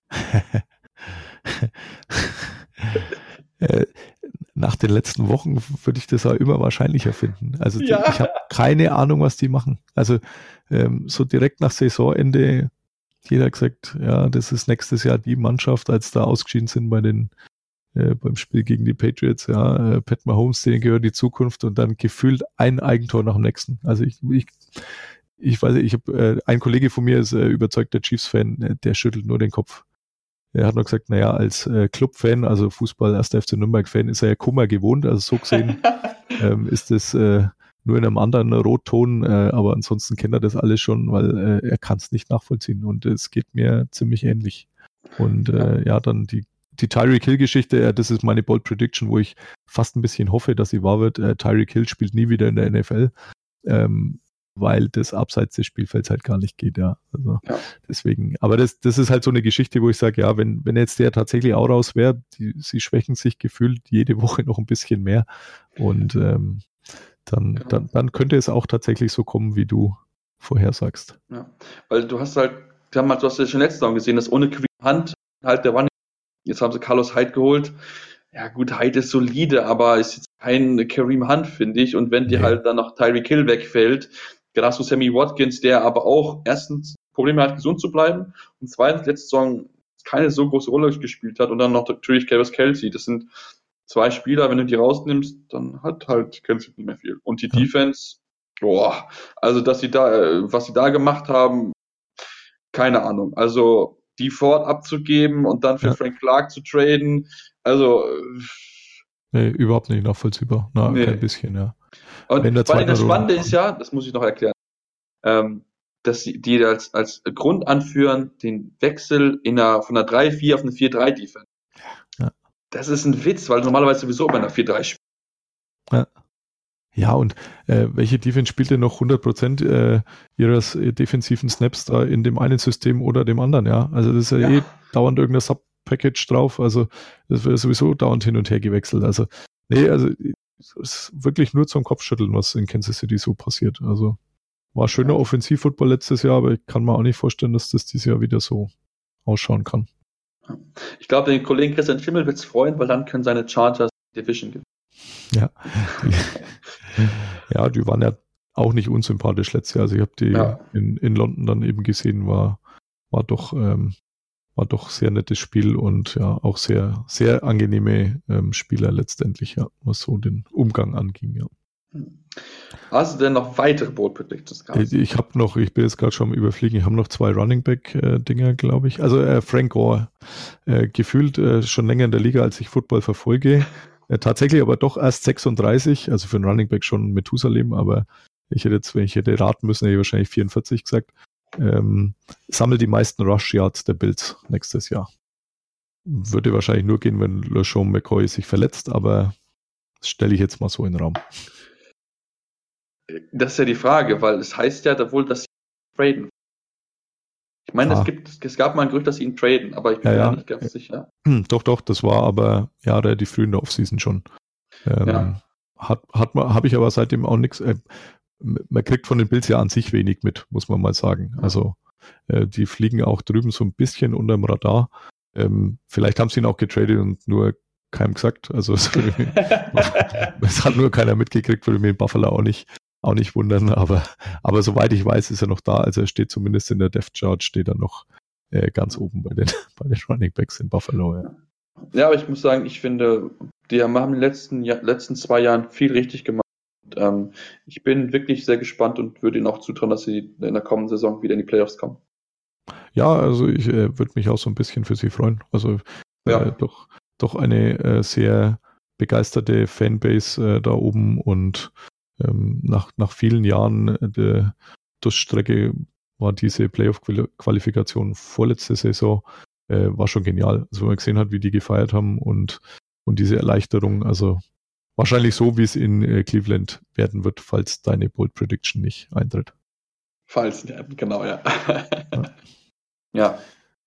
äh, nach den letzten Wochen würde ich das auch immer wahrscheinlicher finden. Also die, ja. ich habe keine Ahnung, was die machen. Also ähm, so direkt nach Saisonende, jeder hat gesagt, ja, das ist nächstes Jahr die Mannschaft, als da ausgeschieden sind bei den äh, beim Spiel gegen die Patriots, ja, äh, Pat Mahomes, denen gehört die Zukunft und dann gefühlt ein Eigentor nach dem nächsten. Also ich, ich Ich weiß nicht, ich habe äh, ein Kollege von mir ist äh, überzeugter Chiefs-Fan, äh, der schüttelt nur den Kopf. Er hat nur gesagt, naja, als äh, Club-Fan, also Fußball, erster F C Nürnberg-Fan, ist er ja Kummer gewohnt, also so gesehen ähm, ist es äh, nur in einem anderen Rotton, äh, aber ansonsten kennt er das alles schon, weil äh, er kann es nicht nachvollziehen und es geht mir ziemlich ähnlich. Und äh, ja, dann die die Tyreek Hill-Geschichte, ja, das ist meine Bold Prediction, wo ich fast ein bisschen hoffe, dass sie wahr wird. Äh, Tyreek Hill spielt nie wieder in der N F L. Ähm, weil das abseits des Spielfelds halt gar nicht geht, ja. Also ja. deswegen, aber das, das ist halt so eine Geschichte, wo ich sage, ja, wenn, wenn jetzt der tatsächlich auch raus wäre, die, sie schwächen sich gefühlt jede Woche noch ein bisschen mehr und ähm, dann, genau. dann, dann könnte es auch tatsächlich so kommen, wie du vorhersagst. Ja, weil du hast halt, du hast ja schon letztes Mal gesehen, dass ohne Kareem Hunt halt der Running, jetzt haben sie Carlos Hyde geholt. Ja gut, Hyde ist solide, aber ist jetzt kein Kareem Hunt, finde ich. Und wenn dir ja. halt dann noch Tyreek Hill wegfällt, dann hast du Sammy Watkins, der aber auch erstens Probleme hat, gesund zu bleiben und zweitens, letzte Saison keine so große Rolle gespielt hat. Und dann noch natürlich Travis Kelce. Das sind zwei Spieler, wenn du die rausnimmst, dann hat halt Kelce nicht mehr viel. Und die ja. Defense, boah, also dass sie da, was sie da gemacht haben, keine Ahnung. Also die Ford abzugeben und dann für ja. Frank Clark zu traden, also nee, überhaupt nicht nachvollziehbar. Na, nee. Kein bisschen, ja. Und weil das Spannende ist ja, das muss ich noch erklären, ähm, dass sie die als, als Grund anführen, den Wechsel in einer, von einer drei vier auf eine vier drei Defense. Ja. Das ist ein Witz, weil normalerweise sowieso bei einer vier drei spielt. Ja. Ja, und äh, welche Defense spielt denn noch hundert Prozent äh, ihres äh, defensiven Snaps da in dem einen System oder dem anderen, ja? Also das ist ja, ja. eh dauernd irgendein Sub-Package drauf, also das wird sowieso dauernd hin und her gewechselt. Also nee, also es ist wirklich nur zum Kopfschütteln, was in Kansas City so passiert. Also war schöner ja. Offensiv-Football letztes Jahr, aber ich kann mir auch nicht vorstellen, dass das dieses Jahr wieder so ausschauen kann. Ich glaube, den Kollegen Christian Schimmel wird es freuen, weil dann können seine Chargers Division gewinnen. Ja. Ja, die waren ja auch nicht unsympathisch letztes Jahr. Also ich habe die ja. in, in London dann eben gesehen, war, war doch, ähm, war doch sehr nettes Spiel und ja, auch sehr, sehr angenehme ähm, Spieler letztendlich, ja, was so den Umgang anging, ja. Hast du denn noch weitere Bold Predictions gehabt? Ich, ich habe noch, ich bin jetzt gerade schon am Überfliegen, ich habe noch zwei Running Back äh, Dinger, glaube ich. Also äh, Frank Gore, äh, gefühlt äh, schon länger in der Liga, als ich Football verfolge. Äh, tatsächlich aber doch erst sechsunddreißig, also für einen Running Back schon Methusalem, aber ich hätte jetzt, wenn ich hätte raten müssen, hätte ich wahrscheinlich vierundvierzig gesagt. Ähm, sammelt die meisten Rush Yards der Bills nächstes Jahr. Würde wahrscheinlich nur gehen, wenn LeSean McCoy sich verletzt, aber das stelle ich jetzt mal so in den Raum. Das ist ja die Frage, weil es heißt ja wohl, dass sie traden. Ich meine, ah. es gibt, es gab mal ein Gerücht, dass sie ihn traden, aber ich bin ja, mir ja. nicht ganz sicher. Doch, doch, das war aber ja relativ früh in der Offseason schon. Ähm, ja. Hat, hat man, habe ich aber seitdem auch nichts. Äh, man kriegt von den Bills ja an sich wenig mit, muss man mal sagen. Ja. Also äh, die fliegen auch drüben so ein bisschen unterm Radar. Ähm, vielleicht haben sie ihn auch getradet und nur keinem gesagt. Also es, es hat nur keiner mitgekriegt, würde mir in Buffalo auch nicht auch nicht wundern, aber, aber soweit ich weiß, ist er noch da. Also er steht zumindest in der Depth Chart, steht er noch äh, ganz oben bei den, bei den Running Backs in Buffalo. Ja. Ja, aber ich muss sagen, ich finde, die haben in den letzten, ja, letzten zwei Jahren viel richtig gemacht. Und, ähm, ich bin wirklich sehr gespannt und würde ihnen auch zutrauen, dass sie in der kommenden Saison wieder in die Playoffs kommen. Ja, also ich äh, würde mich auch so ein bisschen für sie freuen. Also äh, ja. doch, doch eine äh, sehr begeisterte Fanbase äh, da oben und Ähm, nach, nach vielen Jahren äh, der Durststrecke war diese Playoff-Qualifikation vorletzte Saison, äh, war schon genial. Also wenn man gesehen hat, wie die gefeiert haben und, und diese Erleichterung, also wahrscheinlich so, wie es in äh, Cleveland werden wird, falls deine Bold Prediction nicht eintritt. Falls, ja, genau, ja. ja. ja.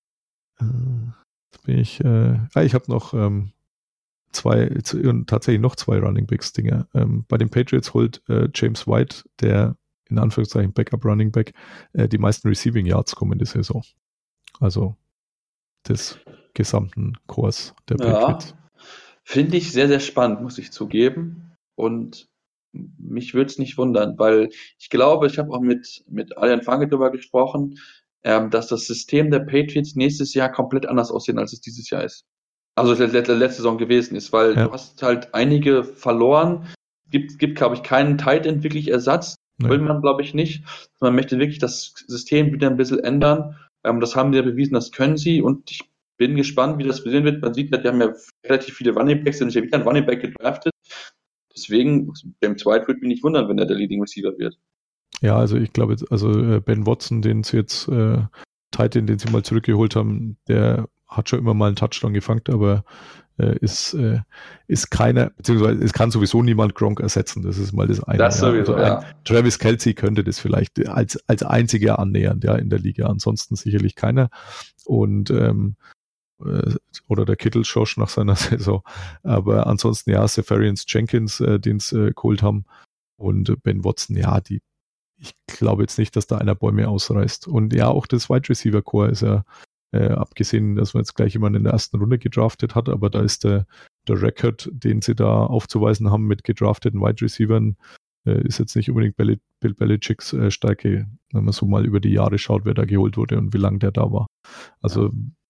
Äh, jetzt bin ich, äh, ah, ich habe noch ähm, zwei, tatsächlich noch zwei Running Backs Dinger. Ähm, bei den Patriots holt äh, James White, der in Anführungszeichen Backup Running Back, äh, die meisten Receiving Yards kommende Saison. Also des gesamten Kurs der Patriots. Ja, finde ich sehr, sehr spannend, muss ich zugeben. Und mich würde es nicht wundern, weil ich glaube, ich habe auch mit, mit Adrian Fange darüber gesprochen, ähm, dass das System der Patriots nächstes Jahr komplett anders aussehen, als es dieses Jahr ist. Also letzte, letzte Saison gewesen ist, weil ja. du hast halt einige verloren. Gibt, gibt glaube ich, keinen Tight End wirklich Ersatz. Nee. Will man, glaube ich, nicht. Man möchte wirklich das System wieder ein bisschen ändern. Ähm, das haben die ja bewiesen, das können sie. Und ich bin gespannt, wie das gesehen wird. Man sieht, die haben ja relativ viele Running Backs, sind ja wieder ein Running Back gedraftet. Deswegen, James White würde mich nicht wundern, wenn er der Leading Receiver wird. Ja, also ich glaube, also Ben Watson, den sie jetzt äh, Tight End, den sie mal zurückgeholt haben, der hat schon immer mal einen Touchdown gefangen, aber äh, ist, äh, ist keiner, beziehungsweise es kann sowieso niemand Gronk ersetzen. Das ist mal das eine. Das ja. sowieso, also ein, ja. Travis Kelce könnte das vielleicht als, als einziger annähernd, ja, in der Liga. Ansonsten sicherlich keiner. Und ähm, äh, oder der Kittle Josh nach seiner Saison. Aber ansonsten ja, Seferian Jenkins, äh, den sie äh, geholt haben. Und äh, Ben Watson, ja, die ich glaube jetzt nicht, dass da einer Bäume ausreißt. Und ja, auch das Wide Receiver Core ist ja Äh, abgesehen, dass man jetzt gleich jemanden in der ersten Runde gedraftet hat, aber da ist der, der Rekord, den sie da aufzuweisen haben mit gedrafteten Wide Receivern, äh, ist jetzt nicht unbedingt Bill, Bill Belichicks äh, Stärke, wenn man so mal über die Jahre schaut, wer da geholt wurde und wie lange der da war. Also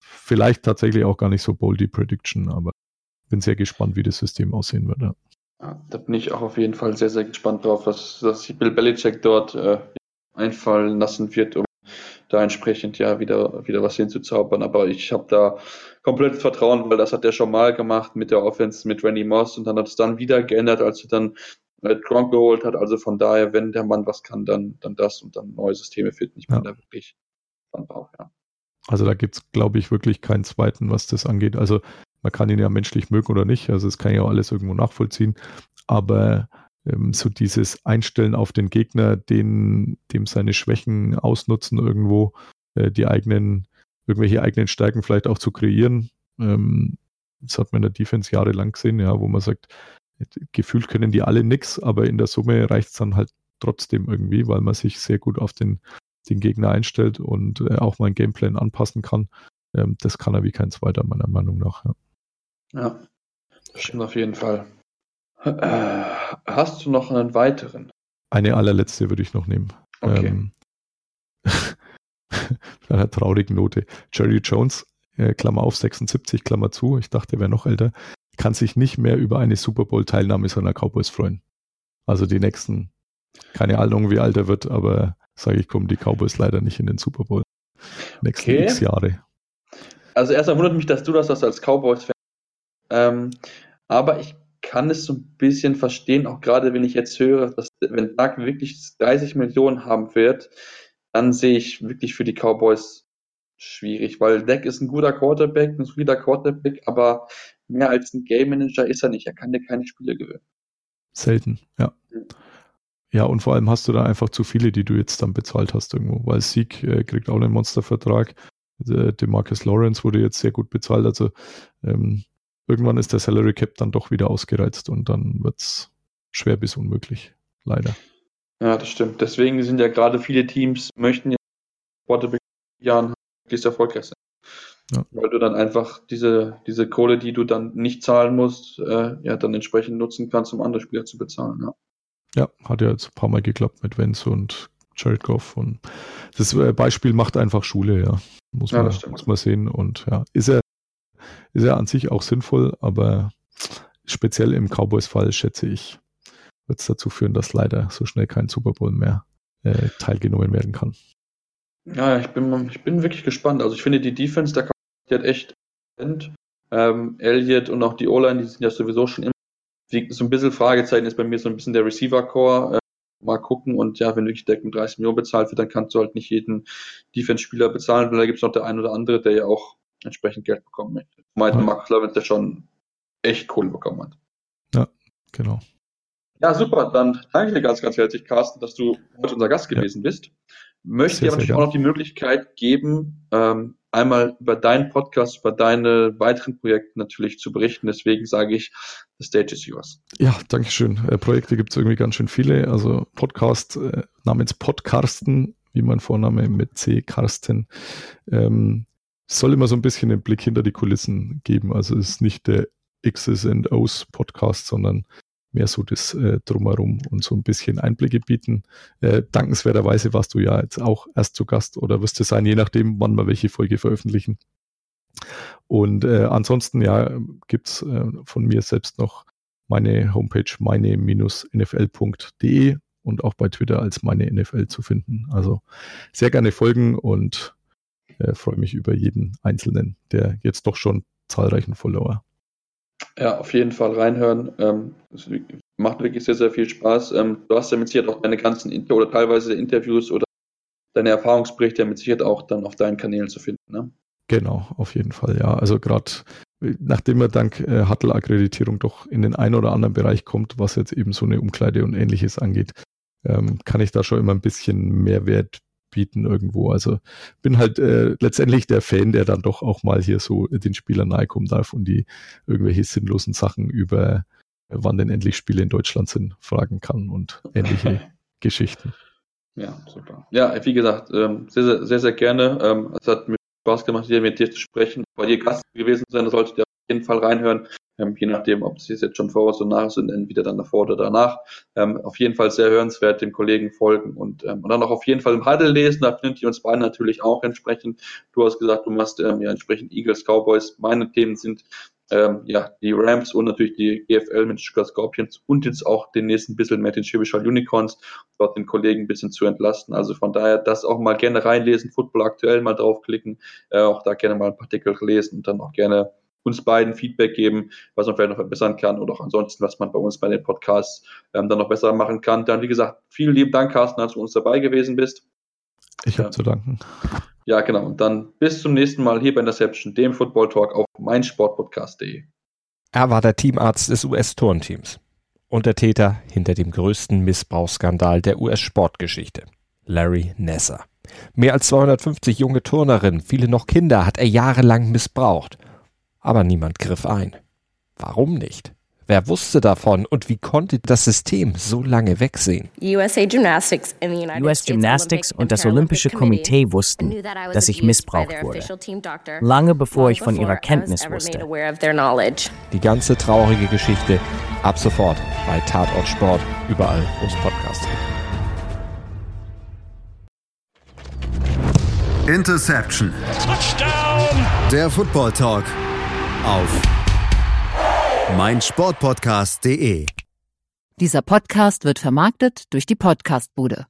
vielleicht tatsächlich auch gar nicht so bold die Prediction, aber bin sehr gespannt, wie das System aussehen wird. Ja. Ja, da bin ich auch auf jeden Fall sehr, sehr gespannt drauf, was, was sich Bill Belichick dort äh, einfallen lassen wird, um da entsprechend ja wieder, wieder was hinzuzaubern. Aber ich habe da komplettes Vertrauen, weil das hat er schon mal gemacht mit der Offense mit Randy Moss und dann hat es dann wieder geändert, als er dann äh, Gronk geholt hat. Also von daher, wenn der Mann was kann, dann, dann das und dann neue Systeme finden. Ich bin Ja. da wirklich gespannt drauf, ja. Also da gibt es, glaube ich, wirklich keinen zweiten, was das angeht. Also man kann ihn ja menschlich mögen oder nicht, also das kann ich auch alles irgendwo nachvollziehen, aber ähm, so dieses Einstellen auf den Gegner, den, dem seine Schwächen ausnutzen irgendwo, äh, die eigenen, irgendwelche eigenen Stärken vielleicht auch zu kreieren, ähm, das hat man in der Defense jahrelang gesehen, ja, wo man sagt, gefühlt können die alle nix, aber in der Summe reicht es dann halt trotzdem irgendwie, weil man sich sehr gut auf den, den Gegner einstellt und äh, auch mal einen Gameplan anpassen kann. Ähm, das kann er wie kein zweiter, meiner Meinung nach. Ja. Ja, das stimmt auf jeden Fall. Äh, hast du noch einen weiteren? Eine allerletzte würde ich noch nehmen. Okay. Ähm, mit einer traurigen Note. Jerry Jones, äh, Klammer auf, sechsundsiebzig, Klammer zu, ich dachte, er wäre noch älter, kann sich nicht mehr über eine Super Bowl-Teilnahme seiner Cowboys freuen. Also die nächsten, keine Ahnung, wie alt er wird, aber sage ich, kommen die Cowboys leider nicht in den Super Bowl. Nächsten Okay. x Jahre. Also erstmal wundert mich, dass du das hast als Cowboys-Fan. Ähm, aber ich kann es so ein bisschen verstehen, auch gerade wenn ich jetzt höre, dass wenn Dak wirklich dreißig Millionen haben wird, dann sehe ich wirklich für die Cowboys schwierig, weil Dak ist ein guter Quarterback, ein solider Quarterback, aber mehr als ein Game Manager ist er nicht. Er kann dir keine Spiele gewinnen. Selten, ja. Ja, und vor allem hast du da einfach zu viele, die du jetzt dann bezahlt hast irgendwo, weil Zeke äh, kriegt auch einen Monstervertrag. Der DeMarcus Lawrence wurde jetzt sehr gut bezahlt, also ähm, irgendwann ist der Salary Cap dann doch wieder ausgereizt und dann wird es schwer bis unmöglich, leider. Ja, das stimmt. Deswegen sind ja gerade viele Teams, möchten ja Quarterback Jahren möglichst erfolgreich sein. Ja. Weil du dann einfach diese, diese Kohle, die du dann nicht zahlen musst, äh, ja, dann entsprechend nutzen kannst, um andere Spieler zu bezahlen. Ja, ja hat ja jetzt ein paar Mal geklappt mit Wentz und Jared Goff und das Beispiel macht einfach Schule, ja. Muss man, ja, muss man sehen und ja, ist er Ist ja an sich auch sinnvoll, aber speziell im Cowboys-Fall, schätze ich, wird es dazu führen, dass leider so schnell kein Super Bowl mehr äh, teilgenommen werden kann. Ja, ich bin, ich bin wirklich gespannt. Also ich finde die Defense, der Cowboys, die hat echt ähm, Elliott und auch die O-Line, die sind ja sowieso schon immer wie, so ein bisschen Fragezeichen ist bei mir so ein bisschen der Receiver-Core. Äh, mal gucken und ja, wenn wirklich Dak mit dreißig Millionen bezahlt wird, dann kannst du halt nicht jeden Defense-Spieler bezahlen, weil da gibt es noch der ein oder andere, der ja auch entsprechend Geld bekommen möchte. Meinte ja. Mark Levin, der schon echt Kohle bekommen hat. Ja, genau. Ja, super. Dann danke ich dir ganz, ganz herzlich, Carsten, dass du heute unser Gast gewesen ja. bist. Möchte dir natürlich auch noch die Möglichkeit geben, ähm, einmal über deinen Podcast, über deine weiteren Projekte natürlich zu berichten. Deswegen sage ich, the stage is yours. Ja, danke schön. Äh, Projekte gibt es irgendwie ganz schön viele. Also Podcast äh, namens Podcarsten, wie mein Vorname mit C, Carsten. Ähm, soll immer so ein bisschen den Blick hinter die Kulissen geben. Also es ist nicht der X's and O's Podcast, sondern mehr so das äh, Drumherum und so ein bisschen Einblicke bieten. Äh, dankenswerterweise warst du ja jetzt auch erst zu Gast oder wirst du sein, je nachdem, wann wir welche Folge veröffentlichen. Und äh, ansonsten ja gibt's äh, von mir selbst noch meine Homepage meine Bindestrich n f l punkt d e und auch bei Twitter als meine N F L zu finden. Also sehr gerne folgen und äh, freue mich über jeden Einzelnen der jetzt doch schon zahlreichen Follower. Ja, auf jeden Fall reinhören. Ähm, das macht wirklich sehr, sehr viel Spaß. Ähm, du hast ja mit Sicherheit auch deine ganzen Inter- oder teilweise Interviews oder deine Erfahrungsberichte mit Sicherheit auch dann auf deinen Kanälen zu finden, ne? Genau, auf jeden Fall, ja. Also gerade nachdem er dank äh, Huttle-Akkreditierung doch in den einen oder anderen Bereich kommt, was jetzt eben so eine Umkleide und Ähnliches angeht, ähm, kann ich da schon immer ein bisschen Mehrwert bieten irgendwo. Also bin halt äh, letztendlich der Fan, der dann doch auch mal hier so den Spielern nahe kommen darf und die irgendwelche sinnlosen Sachen über äh, wann denn endlich Spiele in Deutschland sind, fragen kann und ähnliche Geschichten. Ja, super. Ja, wie gesagt, ähm, sehr, sehr, sehr, sehr gerne. Ähm, es hat mir Spaß gemacht, hier mit dir zu sprechen. Bei dir Gast gewesen sein, das solltet ihr jeden Fall reinhören. Ähm, je nachdem, ob es jetzt schon vor oder nach sind, entweder dann davor oder danach. Ähm, auf jeden Fall sehr hörenswert, dem Kollegen folgen und, ähm, und dann auch auf jeden Fall im Huddle lesen. Da findet ihr uns beide natürlich auch entsprechend. Du hast gesagt, du machst ähm, ja entsprechend Eagles, Cowboys. Meine Themen sind ähm, ja die Rams und natürlich die G F L mit Stuttgart Scorpions und jetzt auch den nächsten bisschen mehr den Schwäbisch Hall Unicorns, dort den Kollegen ein bisschen zu entlasten. Also von daher das auch mal gerne reinlesen, Football aktuell mal draufklicken, äh, auch da gerne mal ein paar Artikel lesen und dann auch gerne uns beiden Feedback geben, was man vielleicht noch verbessern kann oder auch ansonsten, was man bei uns bei den Podcasts ähm, dann noch besser machen kann. Dann, wie gesagt, vielen lieben Dank, Carsten, dass du uns dabei gewesen bist. Ich habe ja. zu danken. Ja, genau. Und dann bis zum nächsten Mal hier bei Interception, dem Football Talk auf meinsportpodcast punkt de. Er war der Teamarzt des U S-Turnteams und der Täter hinter dem größten Missbrauchsskandal der U S-Sportgeschichte, Larry Nassar. Mehr als zweihundertfünfzig junge Turnerinnen, viele noch Kinder, hat er jahrelang missbraucht. Aber niemand griff ein. Warum nicht? Wer wusste davon und wie konnte das System so lange wegsehen? U S Gymnastics und das Olympische Komitee wussten, dass ich missbraucht wurde, lange bevor ich von ihrer Kenntnis wusste. Die ganze traurige Geschichte ab sofort bei Tatort Sport, überall, wo es Podcasts gibt. Interception. Touchdown. Der Football Talk auf meinsportpodcast punkt de. Dieser Podcast wird vermarktet durch die Podcastbude.